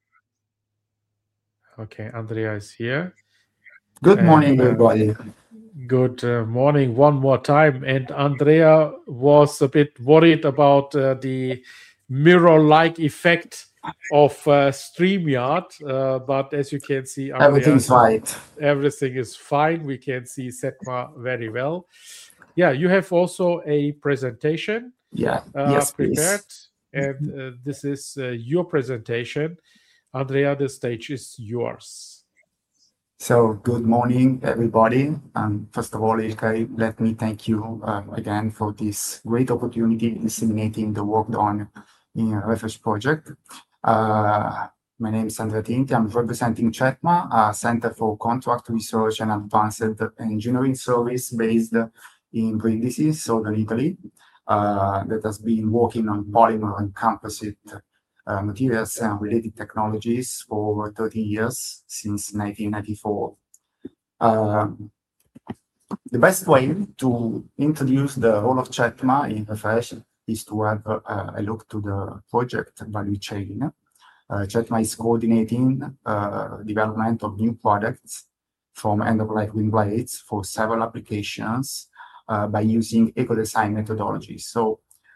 Okay, Andrea is here. Good And, morning, uh, everybody. Good uh, morning one more time. And Andrea was a bit worried about uh, the mirror-like effect of uh, StreamYard, uh, but as you can see, Andrea, everything's right. Everything is fine. We can see Setma very well. Yeah, you have also a presentation Yeah. uh, Yes, prepared, please. and uh, this is uh, your presentation. Andrea, the stage is yours. So good morning, everybody. And first of all, Ilkay, let me thank you uh, again for this great opportunity disseminating the work done in a Refresh project. Uh, my name is Andrea Tinti. I'm representing CETMA, a Center for Contract Research and Advanced Engineering Service based in Brindisi, southern Italy, uh, that has been working on polymer and composite Uh, materials and related technologies for over thirty years, since nineteen ninety-four. Uh, the best way to introduce the role of CETMA in Refresh is to have uh, a look to the project value chain. Uh, CETMA is coordinating uh, development of new products from end-of-life wind blades for several applications uh, by using eco-design methodologies. So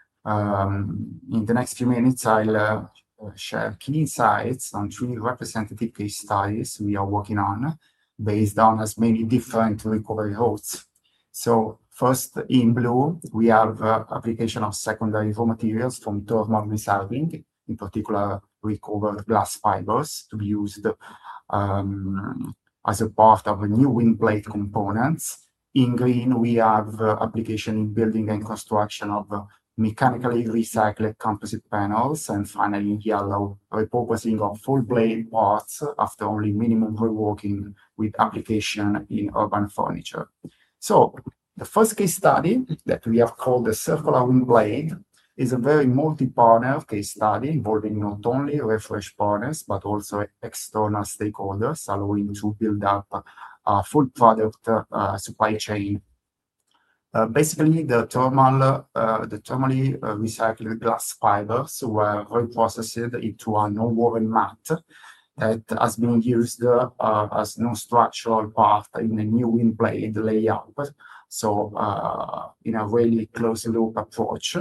um, in the next few minutes, I'll uh, share key insights on three representative case studies we are working on based on as many different recovery routes. So first, in blue, we have uh, application of secondary raw materials from thermal recycling, in particular recovered glass fibers to be used um, as a part of a new wind blade components. In green, we have uh, application in building and construction of uh, mechanically recycled composite panels, and finally in yellow, repurposing of full blade parts after only minimum reworking with application in urban furniture. So the first case study that we have called the circular wind blade is a very multi-partner case study involving not only Refresh partners, but also external stakeholders, allowing to build up a full product uh, supply chain. Uh, basically, the thermal, uh, the thermally uh, recycled glass fibers were reprocessed into a non-woven mat that has been used uh, as non-structural part in a new wind blade layout. So, uh, in a really closed-loop approach,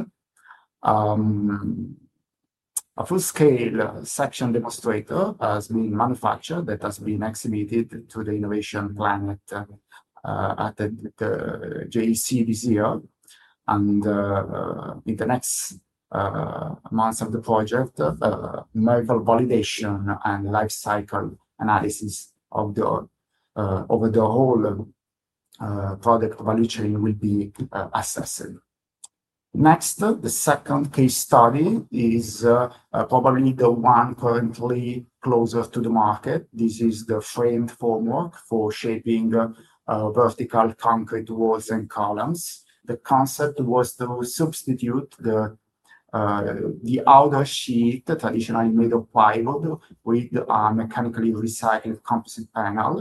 um, a full-scale section demonstrator has been manufactured that has been exhibited to the Innovation Planet Uh, Uh, at the, the J E C this year, and uh, in the next uh, months of the project, uh, numerical validation and life cycle analysis of the uh, over the whole uh, product value chain will be uh, assessed. Next, the second case study is uh, uh, probably the one currently closer to the market. This is the framed formwork for shaping uh, Uh, vertical concrete walls and columns. The concept was to substitute the uh, the outer sheet, traditionally made of plywood, with a mechanically recycled composite panel.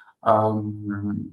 Um,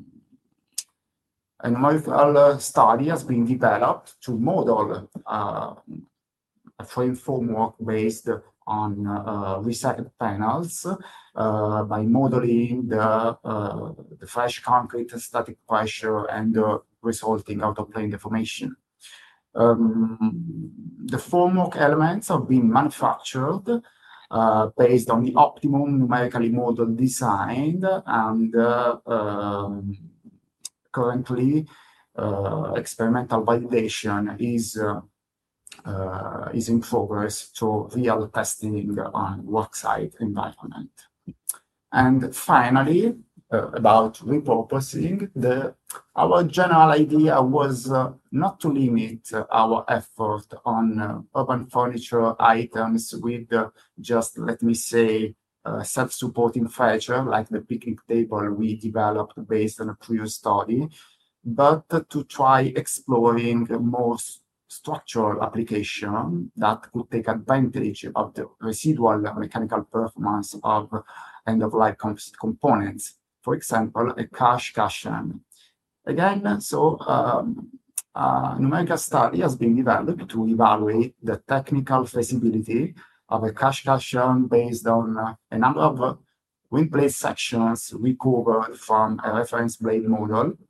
a numerical study has been developed to model uh, a frame formwork based on uh, recycled panels uh, by modeling the, uh, the fresh concrete static pressure and the resulting out-of-plane deformation. Um, the formwork elements have been manufactured uh, based on the optimum numerically modeled design, and uh, um, currently uh, experimental validation is uh, Uh, is in progress to real testing on worksite environment. And finally, uh, about repurposing, the our general idea was uh, not to limit uh, our effort on uh, urban furniture items with uh, just, let me say, uh, self-supporting furniture like the picnic table we developed based on a previous study, but uh, to try exploring more structural application that could take advantage of the residual mechanical performance of end-of-life composite components. For example, a cache cushion. Again, so um, a numerical study has been developed to evaluate the technical feasibility of a cache cushion based on uh, a number of wind blade sections recovered from a reference blade model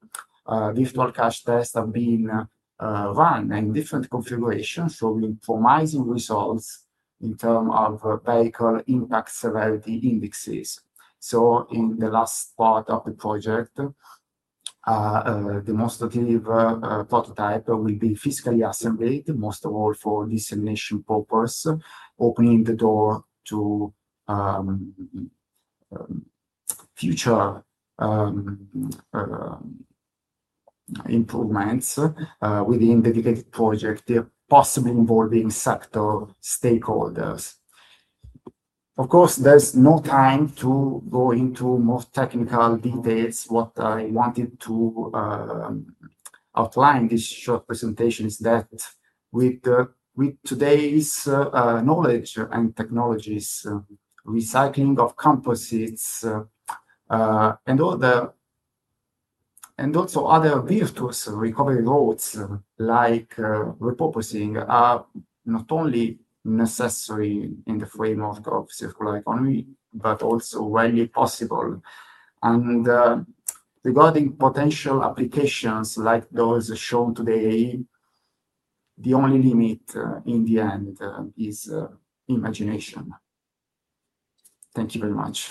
uh, virtual crash tests have been uh, run in different configurations, showing promising results in terms of uh, vehicle impact severity indexes. So in the last part of the project, Uh, uh, demonstrative uh, uh, prototype will be physically assembled, most of all for dissemination purpose, opening the door to um, um, future um, uh, improvements uh, within the dedicated project, possibly involving sector stakeholders. Of course, there's no time to go into more technical details. What I wanted to um, outline this short presentation is that with, uh, with today's uh, uh, knowledge and technologies, uh, recycling of composites uh, uh, and all the and also other virtuous recovery roads uh, like uh, repurposing are not only necessary in the framework of circular economy, but also really possible. And uh, regarding potential applications like those shown today, the only limit uh, in the end uh, is uh, imagination. Thank you very much.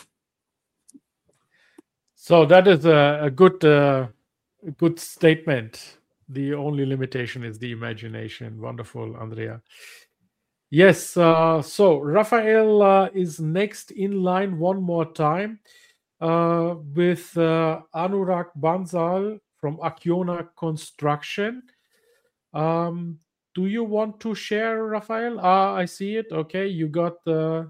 So that is a, a good, uh, a good statement. The only limitation is the imagination. Wonderful, Andrea. Yes, uh, so Raphael uh, is next in line one more time uh, with uh, Anurag Bansal from Acciona Construction. Um, do you want to share, Raphael? Ah, I see it. Okay, you got the...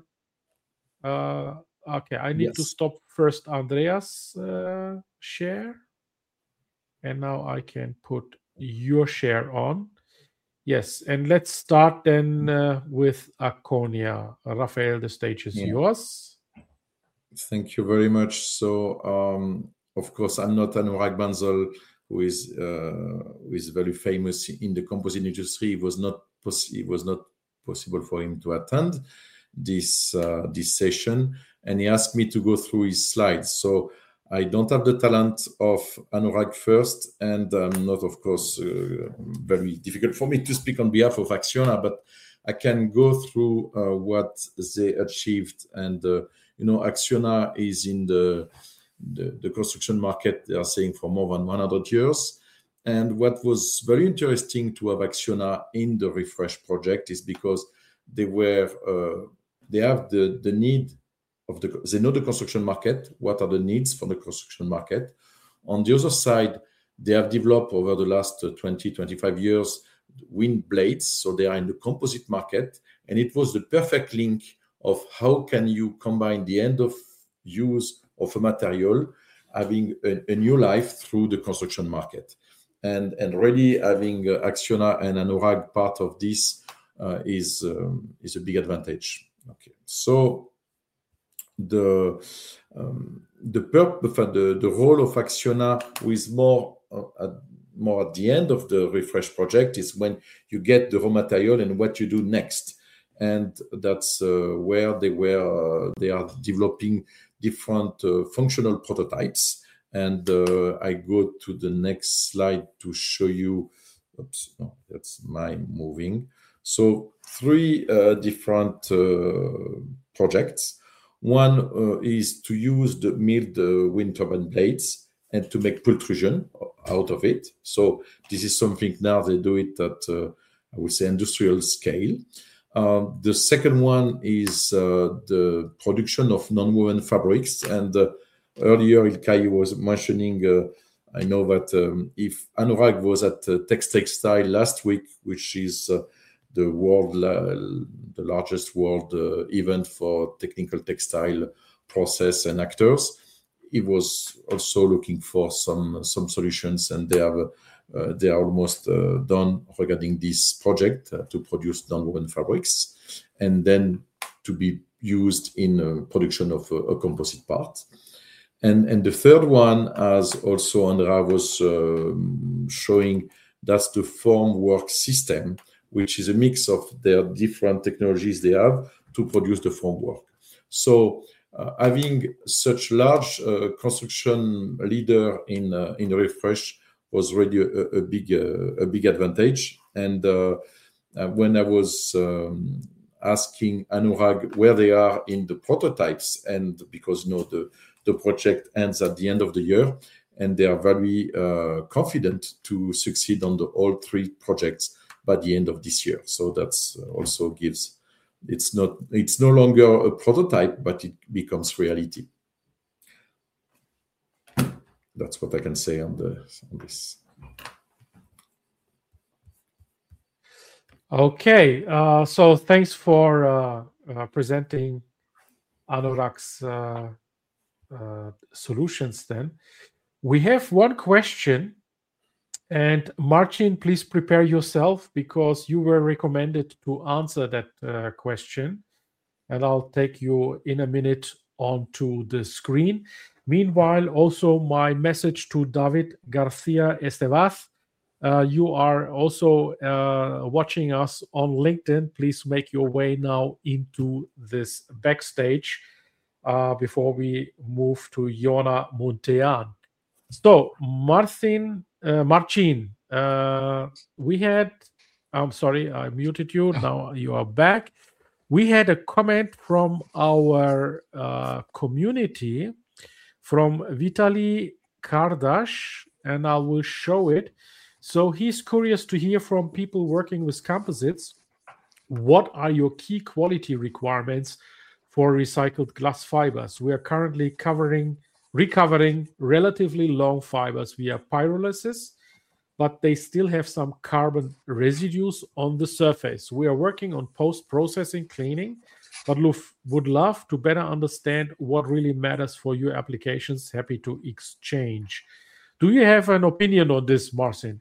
Uh, okay, I need yes. to stop first Andreas' uh, share. And now I can put your share on. Yes, and let's start then uh, with Acconia. Raphael, the stage is yeah. yours. Thank you very much. So, um, of course, I'm not Anurag Bansal, who is uh, who is very famous in the composite industry. It was not poss- it was not possible for him to attend this uh, this session, and he asked me to go through his slides. So I don't have the talent of Anurag first, and um, not, of course, uh, very difficult for me to speak on behalf of Acciona, but I can go through uh, what they achieved. And, uh, you know, Acciona is in the, the, the construction market, they are saying, for more than one hundred years. And what was very interesting to have Acciona in the Refresh project is because they were, uh, they have the, the need of the, they know the construction market, what are the needs for the construction market. On the other side, they have developed over the last twenty, twenty-five years wind blades, so they are in the composite market, and it was the perfect link of how can you combine the end of use of a material, having a, a new life through the construction market. And, and really having uh, Acciona and Anurag part of this uh, is, um, is a big advantage. Okay, so the um, the purpose, the, the role of Acciona is more uh, at, more at the end of the Refresh project is when you get the raw material and what you do next, and that's uh, where they were uh, they are developing different uh, functional prototypes. And uh, I go to the next slide to show you. Oops, no, that's my moving. So three uh, different uh, projects. One uh, is to use the milled uh, wind turbine blades and to make pultrusion out of it. So this is something now they do it at, uh, I would say, industrial scale. Uh, the second one is uh, the production of non-woven fabrics. And uh, earlier, Ilkay was mentioning, uh, I know that um, if Anurag was at uh, Textile last week, which is uh, the world, uh, the largest world uh, event for technical textile process and actors. He was also looking for some some solutions, and they have uh, they are almost uh, done regarding this project uh, to produce non-woven fabrics, and then to be used in uh, production of a, a composite part. And and the third one, as also Andrea was uh, showing, that's the formwork system, which is a mix of their different technologies they have to produce the formwork. So uh, having such large uh, construction leader in uh, in Refresh was really a, a big uh, a big advantage. And uh, uh, when I was um, asking Anurag where they are in the prototypes, and because you know the the project ends at the end of the year, and they are very uh, confident to succeed on the all three projects by the end of this year. So that's also gives it's not it's no longer a prototype, but it becomes reality. That's what I can say on the on this. Okay, uh, so thanks for uh, uh, presenting Anurag's uh, uh, solutions. Then we have one question, and Marcin, please prepare yourself because you were recommended to answer that uh, question, and I'll take you in a minute onto the screen. Meanwhile, also my message to David Garcia Estevaz. Uh, you are also uh, watching us on LinkedIn. Please make your way now into this backstage uh, before we move to Yona Muntean. So, Martin, uh, Marcin, uh, we had, I'm sorry, I muted you. Now you are back. We had a comment from our uh, community from Vitaly Kardash, and I will show it. So he's curious to hear from people working with composites. What are your key quality requirements for recycled glass fibers? We are currently covering, recovering relatively long fibers via pyrolysis, but they still have some carbon residues on the surface. We are working on post-processing cleaning, but would love to better understand what really matters for your applications. Happy to exchange. Do you have an opinion on this, Marcin?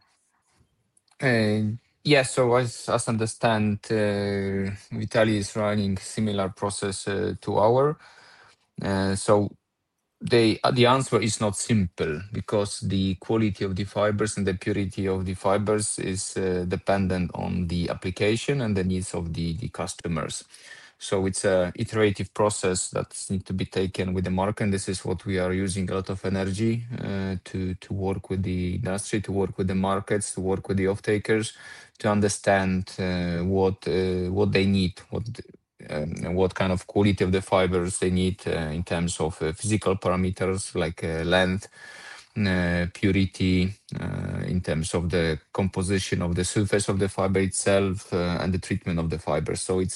Uh, yes, so as I understand, uh, Vitaly is running similar process uh, to our. Uh, so they, uh, the answer is not simple because the quality of the fibers and the purity of the fibers is uh, dependent on the application and the needs of the, the customers. So it's a iterative process that needs to be taken with the market. And this is what we are using a lot of energy uh, to, to work with the industry, to work with the markets, to work with the off-takers, to understand uh, what uh, what they need, what um, what kind of quality of the fibers they need uh, in terms of uh, physical parameters like uh, length, uh, purity, uh, in terms of the composition of the surface of the fiber itself, uh, and the treatment of the fiber. So it's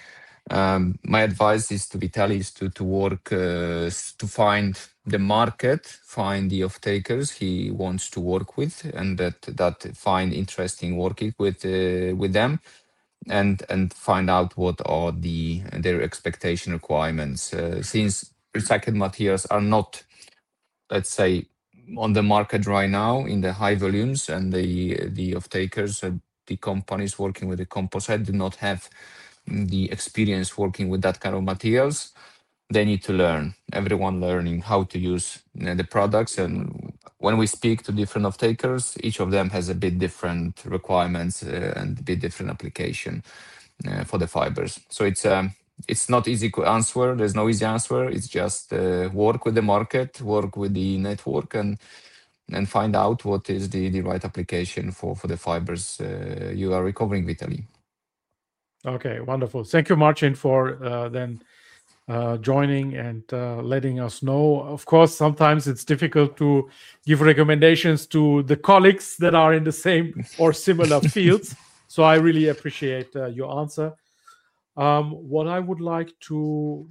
Um, my advice is to Vitaly is to, to work uh, to find the market, find the off-takers he wants to work with, and that that find interesting working with uh, with them, and and find out what are the their expectation requirements. Uh, since recycled materials are not, let's say, on the market right now in the high volumes, and the the off-takers, uh, the companies working with the composite do not have the experience working with that kind of materials, they need to learn. Everyone learning how to use you know, the products. And when we speak to different off-takers, each of them has a bit different requirements uh, and a bit different application uh, for the fibers. So it's um, it's not easy to answer. There's no easy answer. It's just uh, work with the market, work with the network, and and find out what is the, the right application for, for the fibers uh, you are recovering, Vitaly. Okay, wonderful. Thank you, Marcin, for uh, then uh, joining and uh, letting us know. Of course, sometimes it's difficult to give recommendations to the colleagues that are in the same or similar fields. So I really appreciate uh, your answer. Um, what I would like to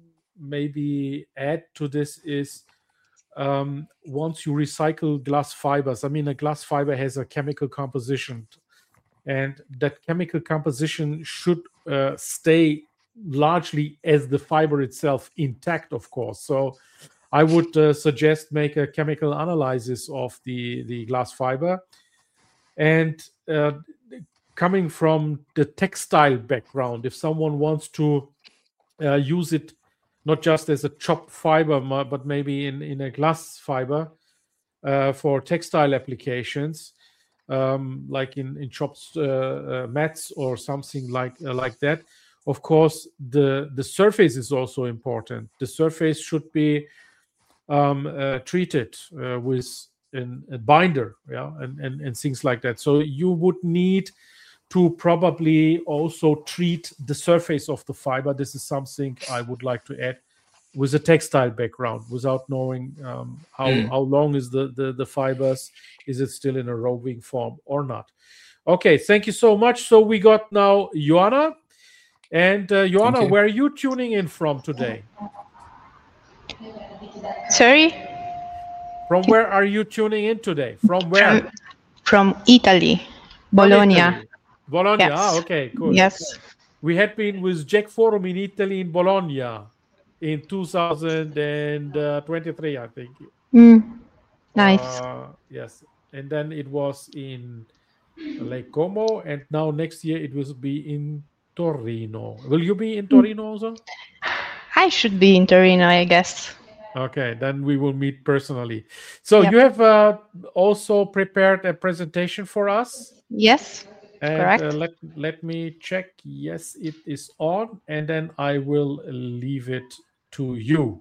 maybe add to this is um, once you recycle glass fibers, I mean, a glass fiber has a chemical composition, and that chemical composition should uh, stay largely as the fiber itself intact, of course. So I would uh, suggest make a chemical analysis of the, the glass fiber. And uh, coming from the textile background, if someone wants to uh, use it not just as a chopped fiber, but maybe in, in a glass fiber uh, for textile applications, Um, like in in chopped uh, uh, mats or something like uh, like that. Of course, the the surface is also important. The surface should be um, uh, treated uh, with an, a binder, yeah, and, and, and things like that. So you would need to probably also treat the surface of the fiber. This is something I would like to add with a textile background, without knowing um, how, Mm. how long is the, the, the fibers, is it still in a roving form or not? Okay, thank you so much. So we got now Joanna. And uh, Joanna, you. where are you tuning in from today? Sorry? From where are you tuning in today? From where? From, from Italy, From Bologna. Italy. Bologna, Yes. ah, okay, cool. Yes. We had been with Jack Forum in Italy, in Bologna, in two thousand twenty-three, I think. Mm, nice. Uh, yes. And then it was in Lake Como, and now next year it will be in Torino. Will you be in Torino also? I should be in Torino, I guess. Okay, then we will meet personally. So Yep. you have uh, also prepared a presentation for us. Yes, And correct. uh, let let me check. Yes, it is on, and then I will leave it to you.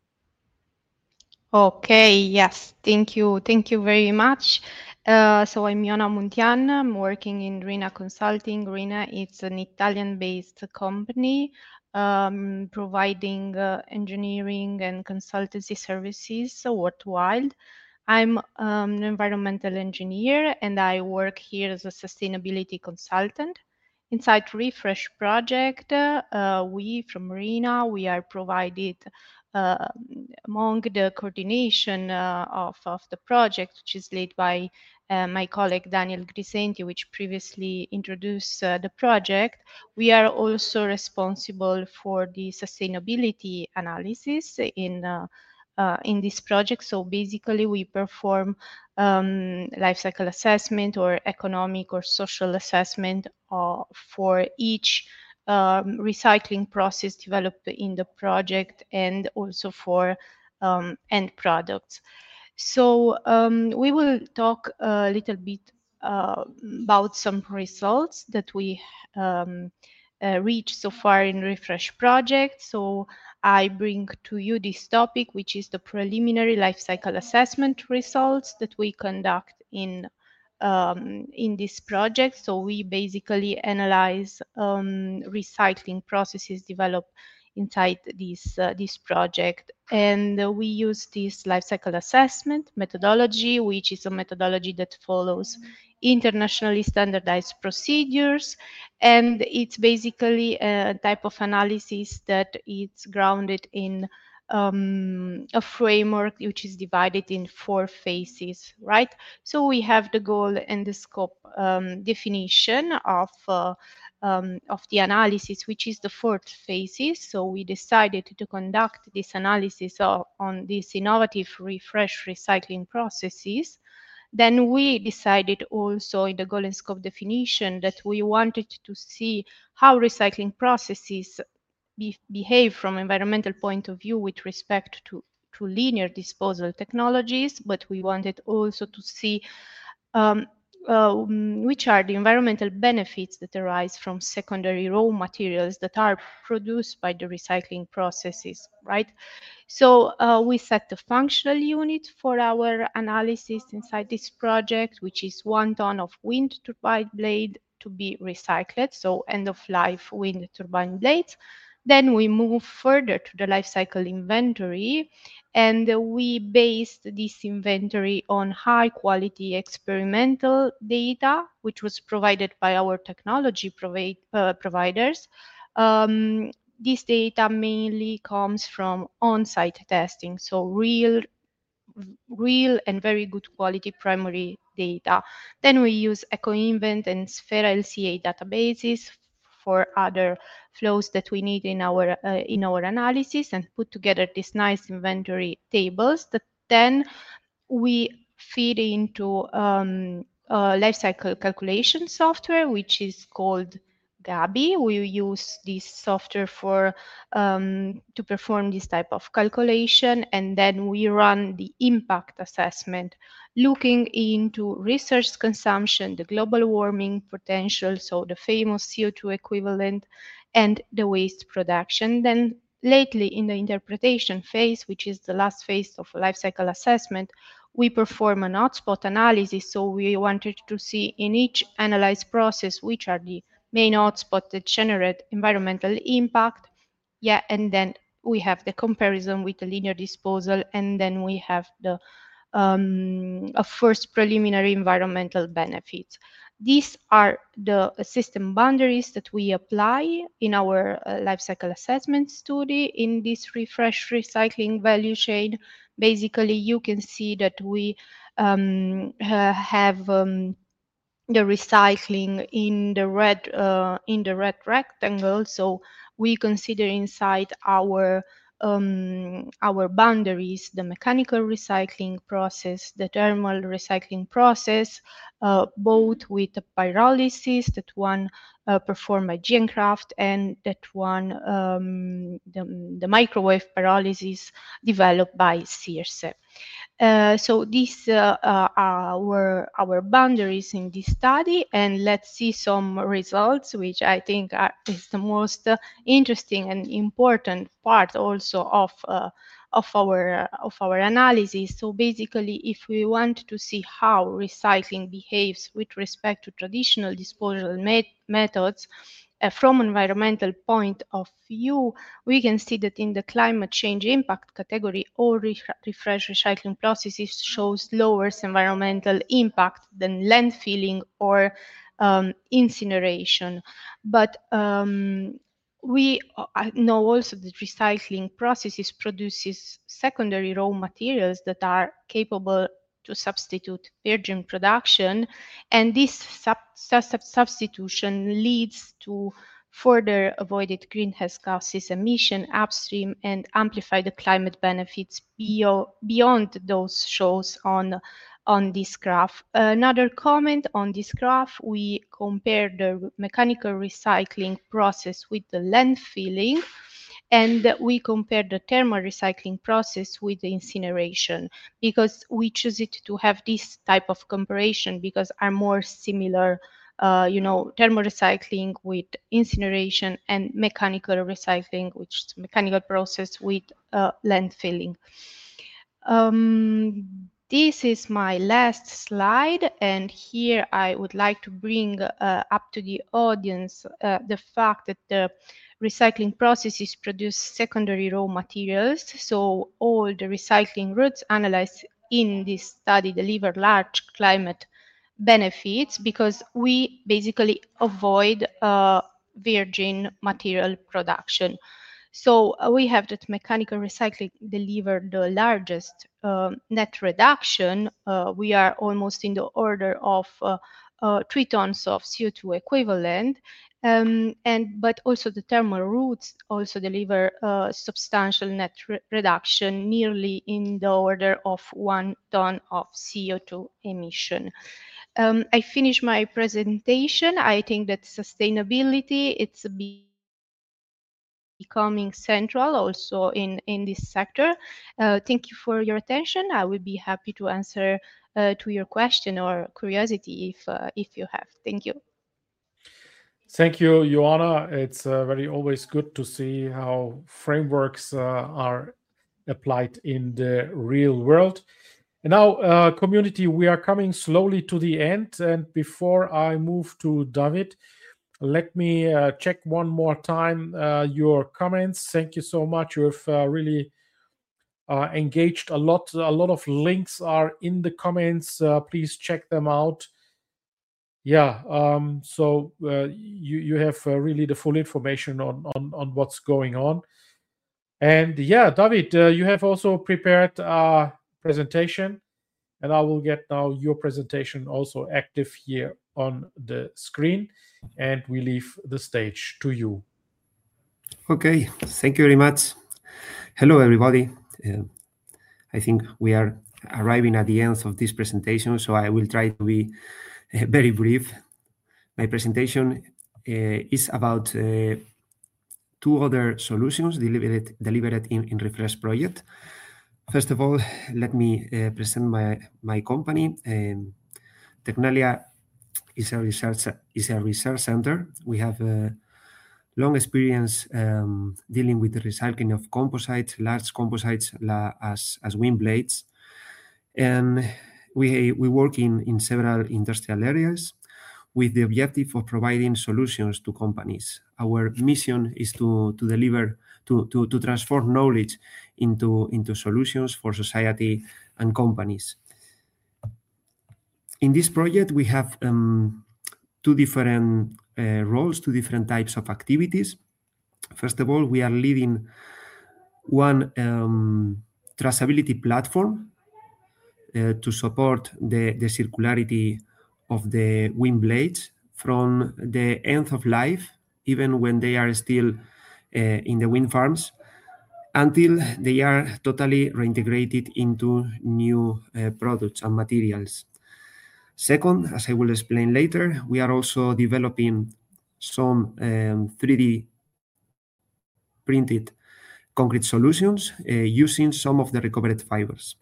Okay, yes, thank you. Thank you very much. Uh, so I'm Iona Muntian. I'm working in Rina Consulting. Rina is an Italian-based company um, providing uh, engineering and consultancy services worldwide. I'm um, an environmental engineer and I work here as a sustainability consultant. Inside Refresh project, uh, we from Rina, we are provided uh, among the coordination uh, of, of the project, which is led by uh, my colleague Daniel Grisenti, which previously introduced uh, the project. We are also responsible for the sustainability analysis in uh, uh, in this project. So basically, we perform um, life cycle assessment or economic or social assessment uh, for each um, recycling process developed in the project and also for um, end products. So um, we will talk a little bit uh, about some results that we um, uh, reached so far in Refresh project. So I bring to you this topic, which is the preliminary life cycle assessment results that we conduct in um, in this project. So we basically analyze um, recycling processes developed inside this uh, this project, and uh, we use this life cycle assessment methodology, which is a methodology that follows internationally standardized procedures, and it's basically a type of analysis that it's grounded in um, a framework which is divided in four phases, right? So we have the goal and the scope um, definition of uh, um, of the analysis, which is the fourth phases. So we decided to conduct this analysis of, on these innovative refresh recycling processes. Then we decided also in the goal and scope definition that we wanted to see how recycling processes be, behave from environmental point of view with respect to, to linear disposal technologies, but we wanted also to see um, uh, which are the environmental benefits that arise from secondary raw materials that are produced by the recycling processes, right? So uh, we set a functional unit for our analysis inside this project, which is one ton of wind turbine blade to be recycled, so end-of-life wind turbine blades. Then we move further to the life cycle inventory, and we based this inventory on high-quality experimental data, which was provided by our technology provi uh, providers. Um, this data mainly comes from on-site testing, so real, real and very good quality primary data. Then we use EcoInvent and Sfera L C A databases for other flows that we need in our uh, in our analysis, and put together these nice inventory tables that then we feed into um, a lifecycle calculation software, which is called Gabi. We use this software for um, to perform this type of calculation, and then we run the impact assessment, looking into resource consumption, the global warming potential, so the famous C O two equivalent, and the waste production. Then lately in the interpretation phase, which is the last phase of life cycle assessment, we perform an hotspot analysis. So we wanted to see in each analyzed process which are the main hotspots that generate environmental impact. Yeah, and then we have the comparison with the linear disposal, and then we have the um, a first preliminary environmental benefits. These are the system boundaries that we apply in our uh, life cycle assessment study in this refresh recycling value chain. Basically, you can see that we um, uh, have um, the recycling in the red uh, in the red rectangle. So we consider inside our um, our boundaries the mechanical recycling process, the thermal recycling process, uh, both with the pyrolysis, that one uh, performed by Giencraft, and that one um, the, the microwave pyrolysis developed by Circe. Uh, so these uh, uh, are our, our boundaries in this study, and let's see some results, which I think are, is the most uh, interesting and important part also of uh, of our of our analysis. So basically, if we want to see how recycling behaves with respect to traditional disposal met methods, Uh, from environmental point of view, we can see that in the climate change impact category, all re refresh recycling processes shows lower environmental impact than landfilling or um, incineration. But um, we know also that recycling processes produces secondary raw materials that are capable to substitute virgin production, and this sub sub substitution leads to further avoided greenhouse gases emission upstream and amplify the climate benefits beyond those shows on on this graph. Another comment on this graph, we compare the mechanical recycling process with the landfilling, and we compare the thermal recycling process with the incineration, because we choose it to have this type of comparison because are more similar, uh, you know, thermal recycling with incineration and mechanical recycling, which is mechanical process with uh, landfilling. Um, this is my last slide, and here I would like to bring uh, up to the audience uh, the fact that the recycling processes produce secondary raw materials. So all the recycling routes analyzed in this study deliver large climate benefits because we basically avoid uh, virgin material production. So uh, we have that mechanical recycling deliver the largest uh, net reduction. Uh, we are almost in the order of uh, uh, three tons of C O two equivalent. Um, and but also the thermal routes also deliver uh, substantial net re reduction, nearly in the order of one ton of C O two emission. Um, I finished my presentation. I think that sustainability, it's a big becoming central also in, in this sector. Uh, thank you for your attention. I will be happy to answer uh, to your question or curiosity if, uh, if you have. Thank you. Thank you, Joanna. It's uh, very always good to see how frameworks uh, are applied in the real world. And now, uh, community, we are coming slowly to the end. And before I move to David, let me uh, check one more time uh, your comments. Thank you so much. You've uh, really uh, engaged a lot. A lot of links are in the comments. Uh, please check them out. Yeah, um, so uh, you, you have uh, really the full information on, on, on what's going on. And yeah, David, uh, you have also prepared a presentation, and I will get now your presentation also active here on the screen, and we leave the stage to you. Okay, thank you very much. Hello, everybody. Uh, I think we are arriving at the end of this presentation, so I will try to be uh, very brief. My presentation uh, is about uh, two other solutions delivered, delivered in, in Refresh project. First of all, let me uh, present my, my company. Um, Tecnalia is a research is a research center. We have a long experience um, dealing with the recycling of composites, large composites la, as as wind blades, And we, we work in, in several industrial areas with the objective of providing solutions to companies. Our mission is to, to deliver, to, to, to transform knowledge into, into solutions for society and companies. In this project, we have um, two different uh, roles, two different types of activities. First of all, we are leading one um, traceability platform uh, to support the, the circularity of the wind blades from the end of life, even when they are still uh, in the wind farms, until they are totally reintegrated into new uh, products and materials. Second, as I will explain later, we are also developing some um, three D printed concrete solutions uh, using some of the recovered fibers.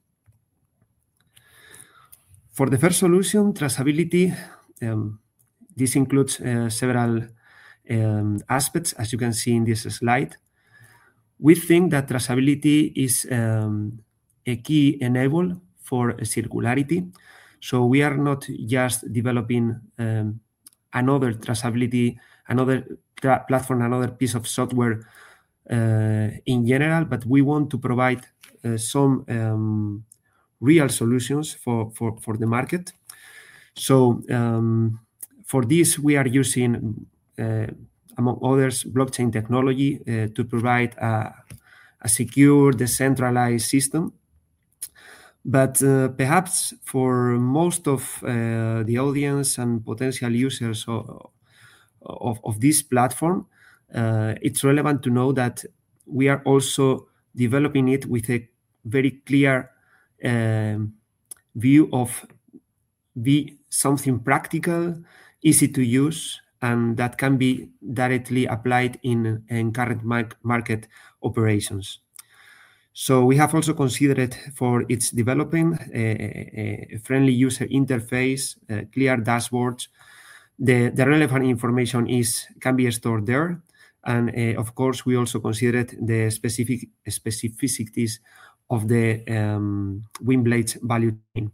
For the first solution, traceability, um, this includes uh, several um, aspects, as you can see in this slide. We think that traceability is um, a key enabler for circularity. So we are not just developing um, another traceability, another tra platform, another piece of software uh, in general, but we want to provide uh, some um, real solutions for, for, for the market. So um, for this, we are using, uh, among others, blockchain technology uh, to provide a, a secure, decentralized system. But uh, perhaps for most of uh, the audience and potential users of, of, of this platform, uh, it's relevant to know that we are also developing it with a very clear um, view of be something practical, easy to use, and that can be directly applied in, in current market operations. So we have also considered for its developing a, a friendly user interface, uh, clear dashboards. The, the relevant information is can be stored there. And uh, of course, we also considered the specific specificities of the um, wind blades value chain.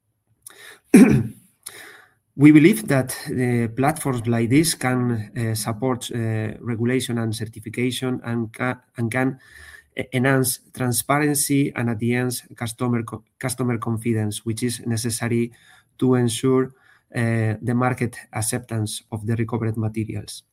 We believe that uh, platforms like this can uh, support uh, regulation and certification and, ca and can enhance transparency and at the end customer co customer confidence, which is necessary to ensure uh, the market acceptance of the recovered materials.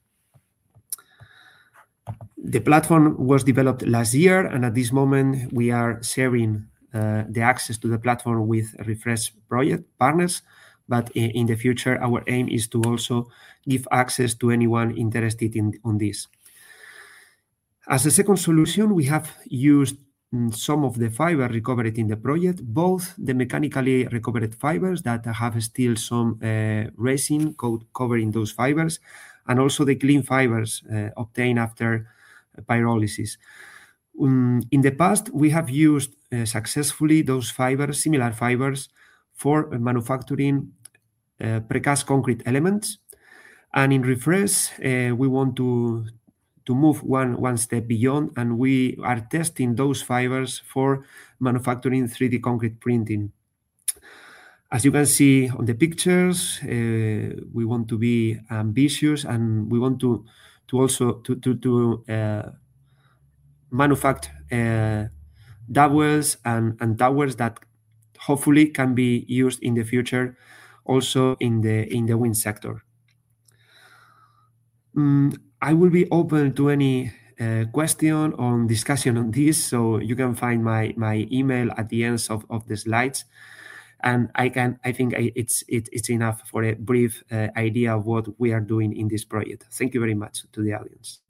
The platform was developed last year, and at this moment we are sharing uh, the access to the platform with Refresh project partners, but in, in the future our aim is to also give access to anyone interested in on this. As a second solution, we have used some of the fiber recovered in the project, both the mechanically recovered fibers that have still some uh, resin co covering those fibers, and also the clean fibers uh, obtained after pyrolysis. Um, in the past, we have used uh, successfully those fibers, similar fibers, for manufacturing uh, precast concrete elements. And in Refresh, uh, we want to to move one, one step beyond, and we are testing those fibers for manufacturing three D concrete printing. As you can see on the pictures, uh, we want to be ambitious, and we want to, to also to, to, to uh, manufacture uh, dowels and, and towers that hopefully can be used in the future also in the, in the wind sector. Um, I will be open to any uh, question or discussion on this, so you can find my, my email at the end of, of the slides, and I can I think I, it's it, it's enough for a brief uh, idea of what we are doing in this project. Thank you very much to the audience.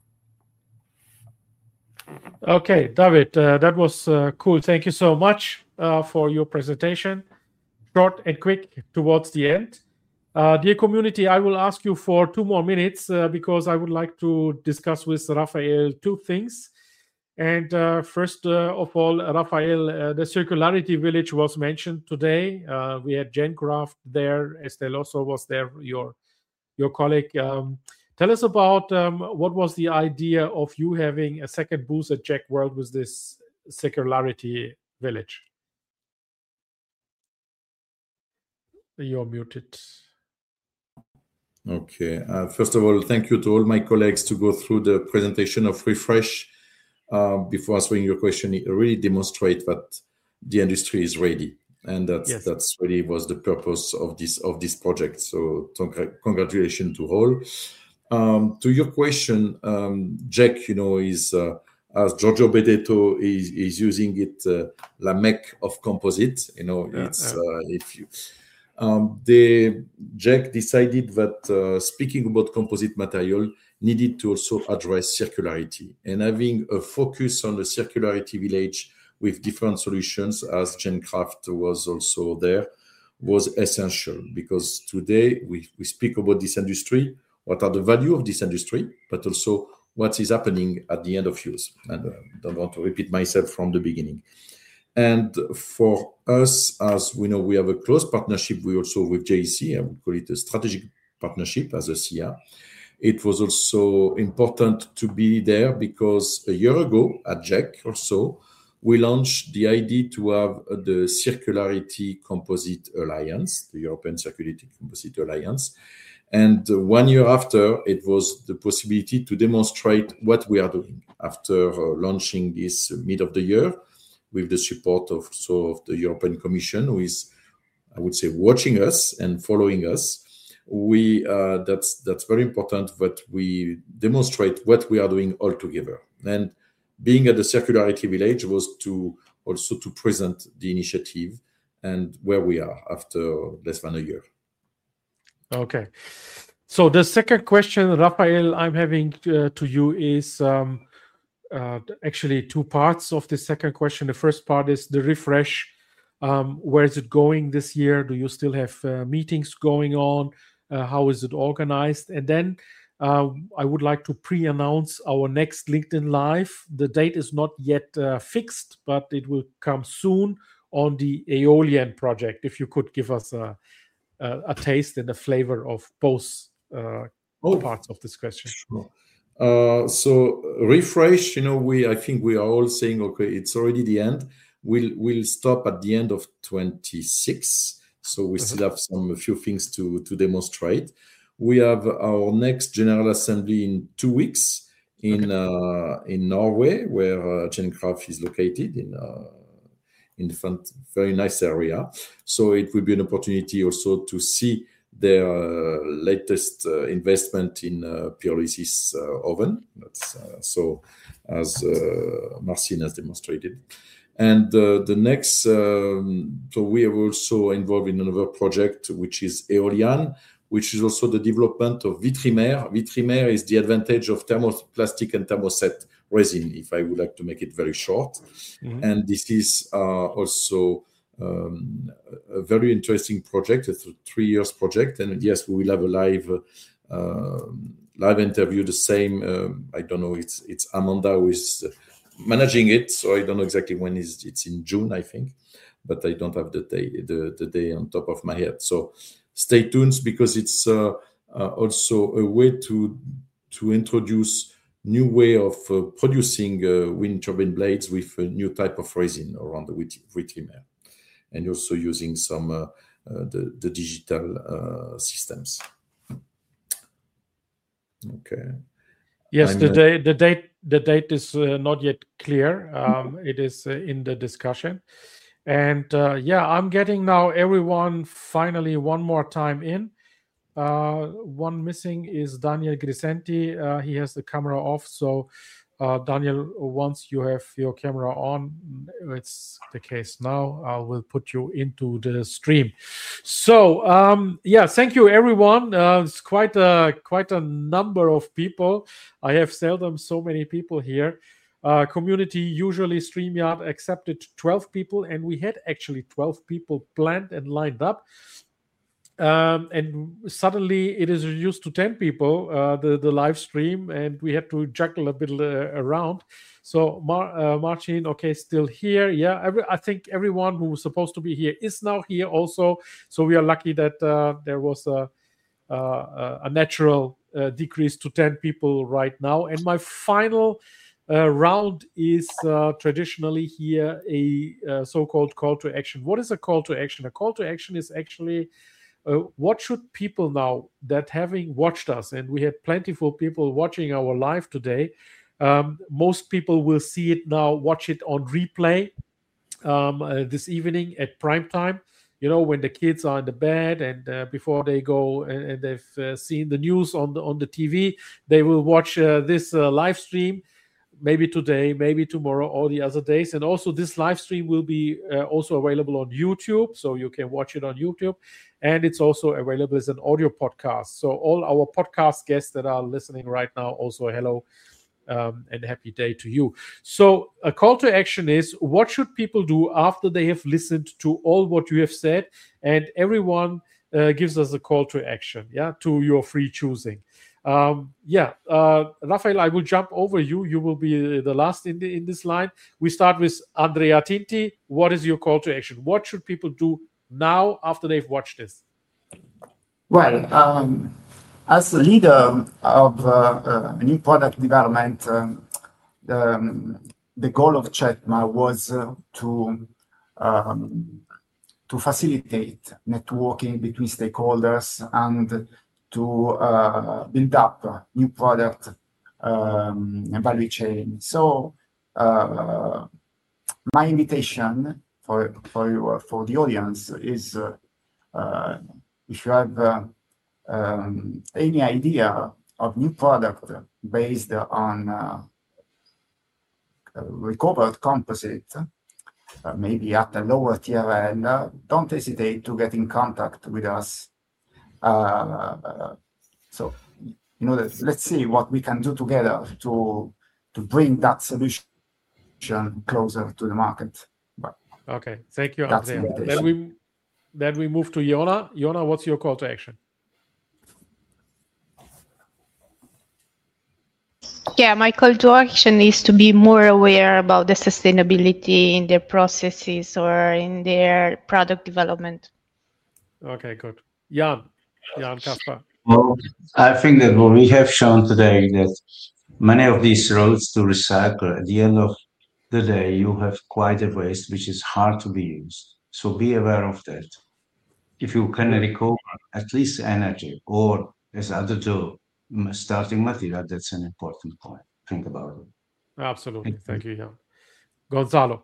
Okay, David, uh, that was uh, cool. Thank you so much uh, for your presentation. Short and quick towards the end. Uh, dear community, I will ask you for two more minutes uh, because I would like to discuss with Rafael two things. And uh, first uh, of all, Rafael, uh, the Circularity Village was mentioned today. Uh, we had GenCraft there. Estelle also was there, your, your colleague. Um, tell us about um, what was the idea of you having a second booth at JEC World with this Circularity Village? You're muted. Okay. Uh, first of all, thank you to all my colleagues to go through the presentation of Refresh uh, before answering your question. It really demonstrates that the industry is ready, and that's Yes. that's really was the purpose of this of this project. So, congr- congratulations to all. Um, to your question, um, Jack, you know, is uh, as Giorgio Bedetto is, is using it, uh, la mecca of composite. You know, Yeah, it's yeah. uh, if you. Um, they, Jack decided that uh, speaking about composite material needed to also address circularity, and having a focus on the circularity village with different solutions, as GenCraft was also there, was essential, because today we, we speak about this industry, what are the value of this industry, but also what is happening at the end of use. And I uh, don't want to repeat myself from the beginning. And for us, as we know, we have a close partnership. We also with J E C, I would call it a strategic partnership as a C R. It was also important to be there because a year ago at J E C also, we launched the idea to have the Circularity Composite Alliance, the European Circularity Composite Alliance. And one year after, it was the possibility to demonstrate what we are doing. After uh, launching this mid of the year, with the support of, so of the European Commission, who is, I would say, watching us and following us. We uh, that's that's very important that we demonstrate what we are doing all together. And being at the Circularity Village was to also to present the initiative and where we are after less than a year. Okay. So the second question, Raphael, I'm having uh, to you is um, uh, actually two parts of the second question. The first part is the refresh. Um, where is it going this year? Do you still have uh, meetings going on? Uh, how is it organized? And then uh, I would like to pre-announce our next LinkedIn Live. The date is not yet uh, fixed, but it will come soon on the Aeolian project. If you could give us a, a, a taste and a flavor of both uh, oh, parts of this question. Sure. Uh, so refresh, you know, we I think we are all saying, okay, it's already the end. We'll we'll stop at the end of twenty-six. So we uh-huh. still have some a few things to to demonstrate. We have our next General Assembly in two weeks in okay. uh, in Norway, where uh, GenCraft is located in uh, in front, very nice area. So it will be an opportunity also to see their uh, latest uh, investment in uh, pyrolysis uh, oven. That's, uh, so as uh, Marcin has demonstrated. And uh, the next, um, so we are also involved in another project, which is Aeolian, which is also the development of Vitrimer. Vitrimer is the advantage of thermoplastic and thermoset resin, if I would like to make it very short. Mm-hmm. And this is uh, also um, a very interesting project. It's a three years project. And yes, we will have a live uh, live interview, the same, uh, I don't know, it's it's Amanda who is managing it. So I don't know exactly when is it's in June, I think, but I don't have the day, the, the day on top of my head. So stay tuned, because it's uh, uh, also a way to to introduce new way of uh, producing uh, wind turbine blades with a new type of resin around the Vitrimer, and also using some uh, uh, the, the digital uh, systems. Okay. Yes, I'm, the uh, date the date the date is uh, not yet clear. Um, it is uh, in the discussion. And uh, yeah, I'm getting now everyone finally one more time in. Uh, one missing is Daniel Grisenti. Uh, he has the camera off. So uh, Daniel, once you have your camera on, it's the case now, I will put you into the stream. So um, yeah, thank you everyone. Uh, it's quite a, quite a number of people. I have seldom so many people here. Uh, community, usually StreamYard accepted twelve people, and we had actually twelve people planned and lined up. Um, and suddenly it is reduced to ten people, uh, the, the live stream, and we had to juggle a bit uh, around. So Mar- uh, Marcin, okay, still here. Yeah, every, I think everyone who was supposed to be here is now here also. So we are lucky that uh, there was a, a, a natural uh, decrease to ten people right now. And my final Uh, round is uh, traditionally here a uh, so-called call to action. What is a call to action? A call to action is actually uh, what should people now that having watched us, and we had plentiful people watching our live today, um, most people will see it now, watch it on replay um, uh, this evening at prime time. You know, when the kids are in the bed and uh, before they go and, and they've uh, seen the news on the on the T V, they will watch uh, this uh, live stream. Maybe today, maybe tomorrow, or the other days. And also this live stream will be uh, also available on YouTube, so you can watch it on YouTube. And it's also available as an audio podcast. So all our podcast guests that are listening right now, also hello um, and happy day to you. So a call to action is, what should people do after they have listened to all what you have said? And everyone uh, gives us a call to action, yeah, to your free choosing. Um, yeah, uh, Raphael, I will jump over you. You will be the last in the, in this line. We start with Andrea Tinti. What is your call to action? What should people do now after they've watched this? Well, um, as a leader of uh, uh, new product development, um, the, the goal of Chetma was uh, to um, to facilitate networking between stakeholders and to uh, build up new product um, and value chain. So uh, my invitation for for you, for the audience is, uh, uh, if you have uh, um, any idea of new product based on uh, recovered composite, uh, maybe at a lower T R L, uh, don't hesitate to get in contact with us. Uh, so, you know, let's see what we can do together to to bring that solution closer to the market. But okay, thank you, Andrea. Then we then we move to Yona. Yona, what's your call to action? Yeah, my call to action is to be more aware about the sustainability in their processes or in their product development. Okay, good. Jan. Jan Kasper. Well, I think that what we have shown today, that many of these roads to recycle, at the end of the day, you have quite a waste which is hard to be used. So be aware of that. If you can recover at least energy, or as others do, starting material, that's an important point. Think about it. Absolutely. Thank you, Jan. Gonzalo.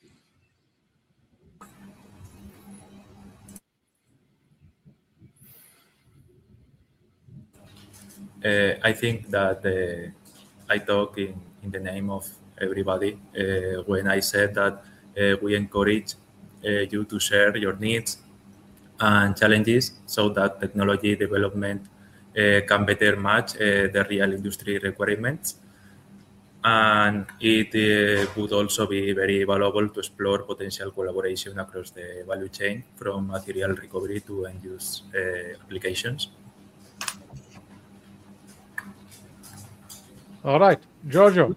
Uh, I think that uh, I talk in, in the name of everybody uh, when I said that uh, we encourage uh, you to share your needs and challenges so that technology development uh, can better match uh, the real industry requirements. And it uh, would also be very valuable to explore potential collaboration across the value chain, from material recovery to end-use uh, applications. All right, Giorgio.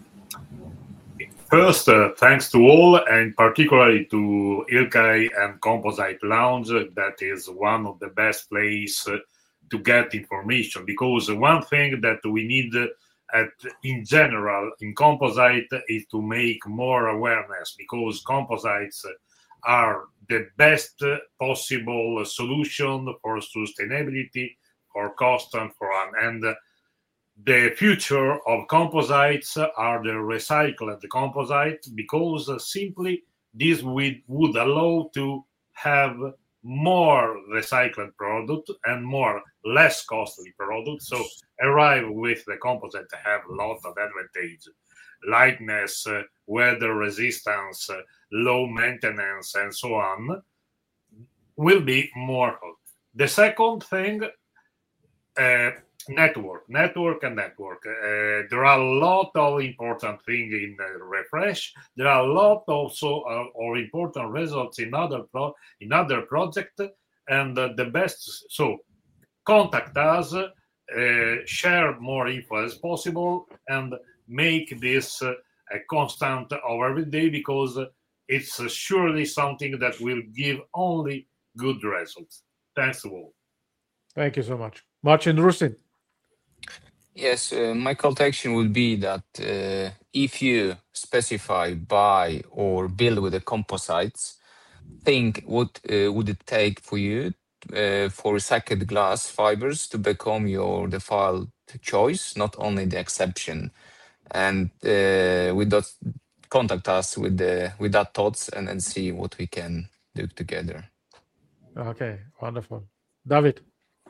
First, uh, thanks to all, and particularly to Ilkay and Composite Lounge. That is one of the best places uh, to get information, because one thing that we need uh, at, in general in composite is to make more awareness, because composites are the best possible solution for sustainability, for cost, and for and the future of composites are the recycled composite, because simply this would, would allow to have more recycled product and more less costly product. So arrive with the composite have a lot of advantage: lightness, uh, weather resistance, uh, low maintenance, and so on, will be more. The second thing, uh, network, network and network. Uh, there are a lot of important things in uh, Refresh. There are a lot also uh, or important results in other pro in other projects, and uh, the best. So contact us, uh, share more info as possible, and make this uh, a constant of every day, because it's uh, surely something that will give only good results. Thanks to all. Thank you so much. Marcin Rusin. Yes, uh, my call to action would be that uh, if you specify, buy, or build with the composites, think what uh, would it take for you uh, for recycled glass fibers to become your default choice, not only the exception. And uh, with that, contact us with the with that thoughts and then see what we can do together. Okay, wonderful. David.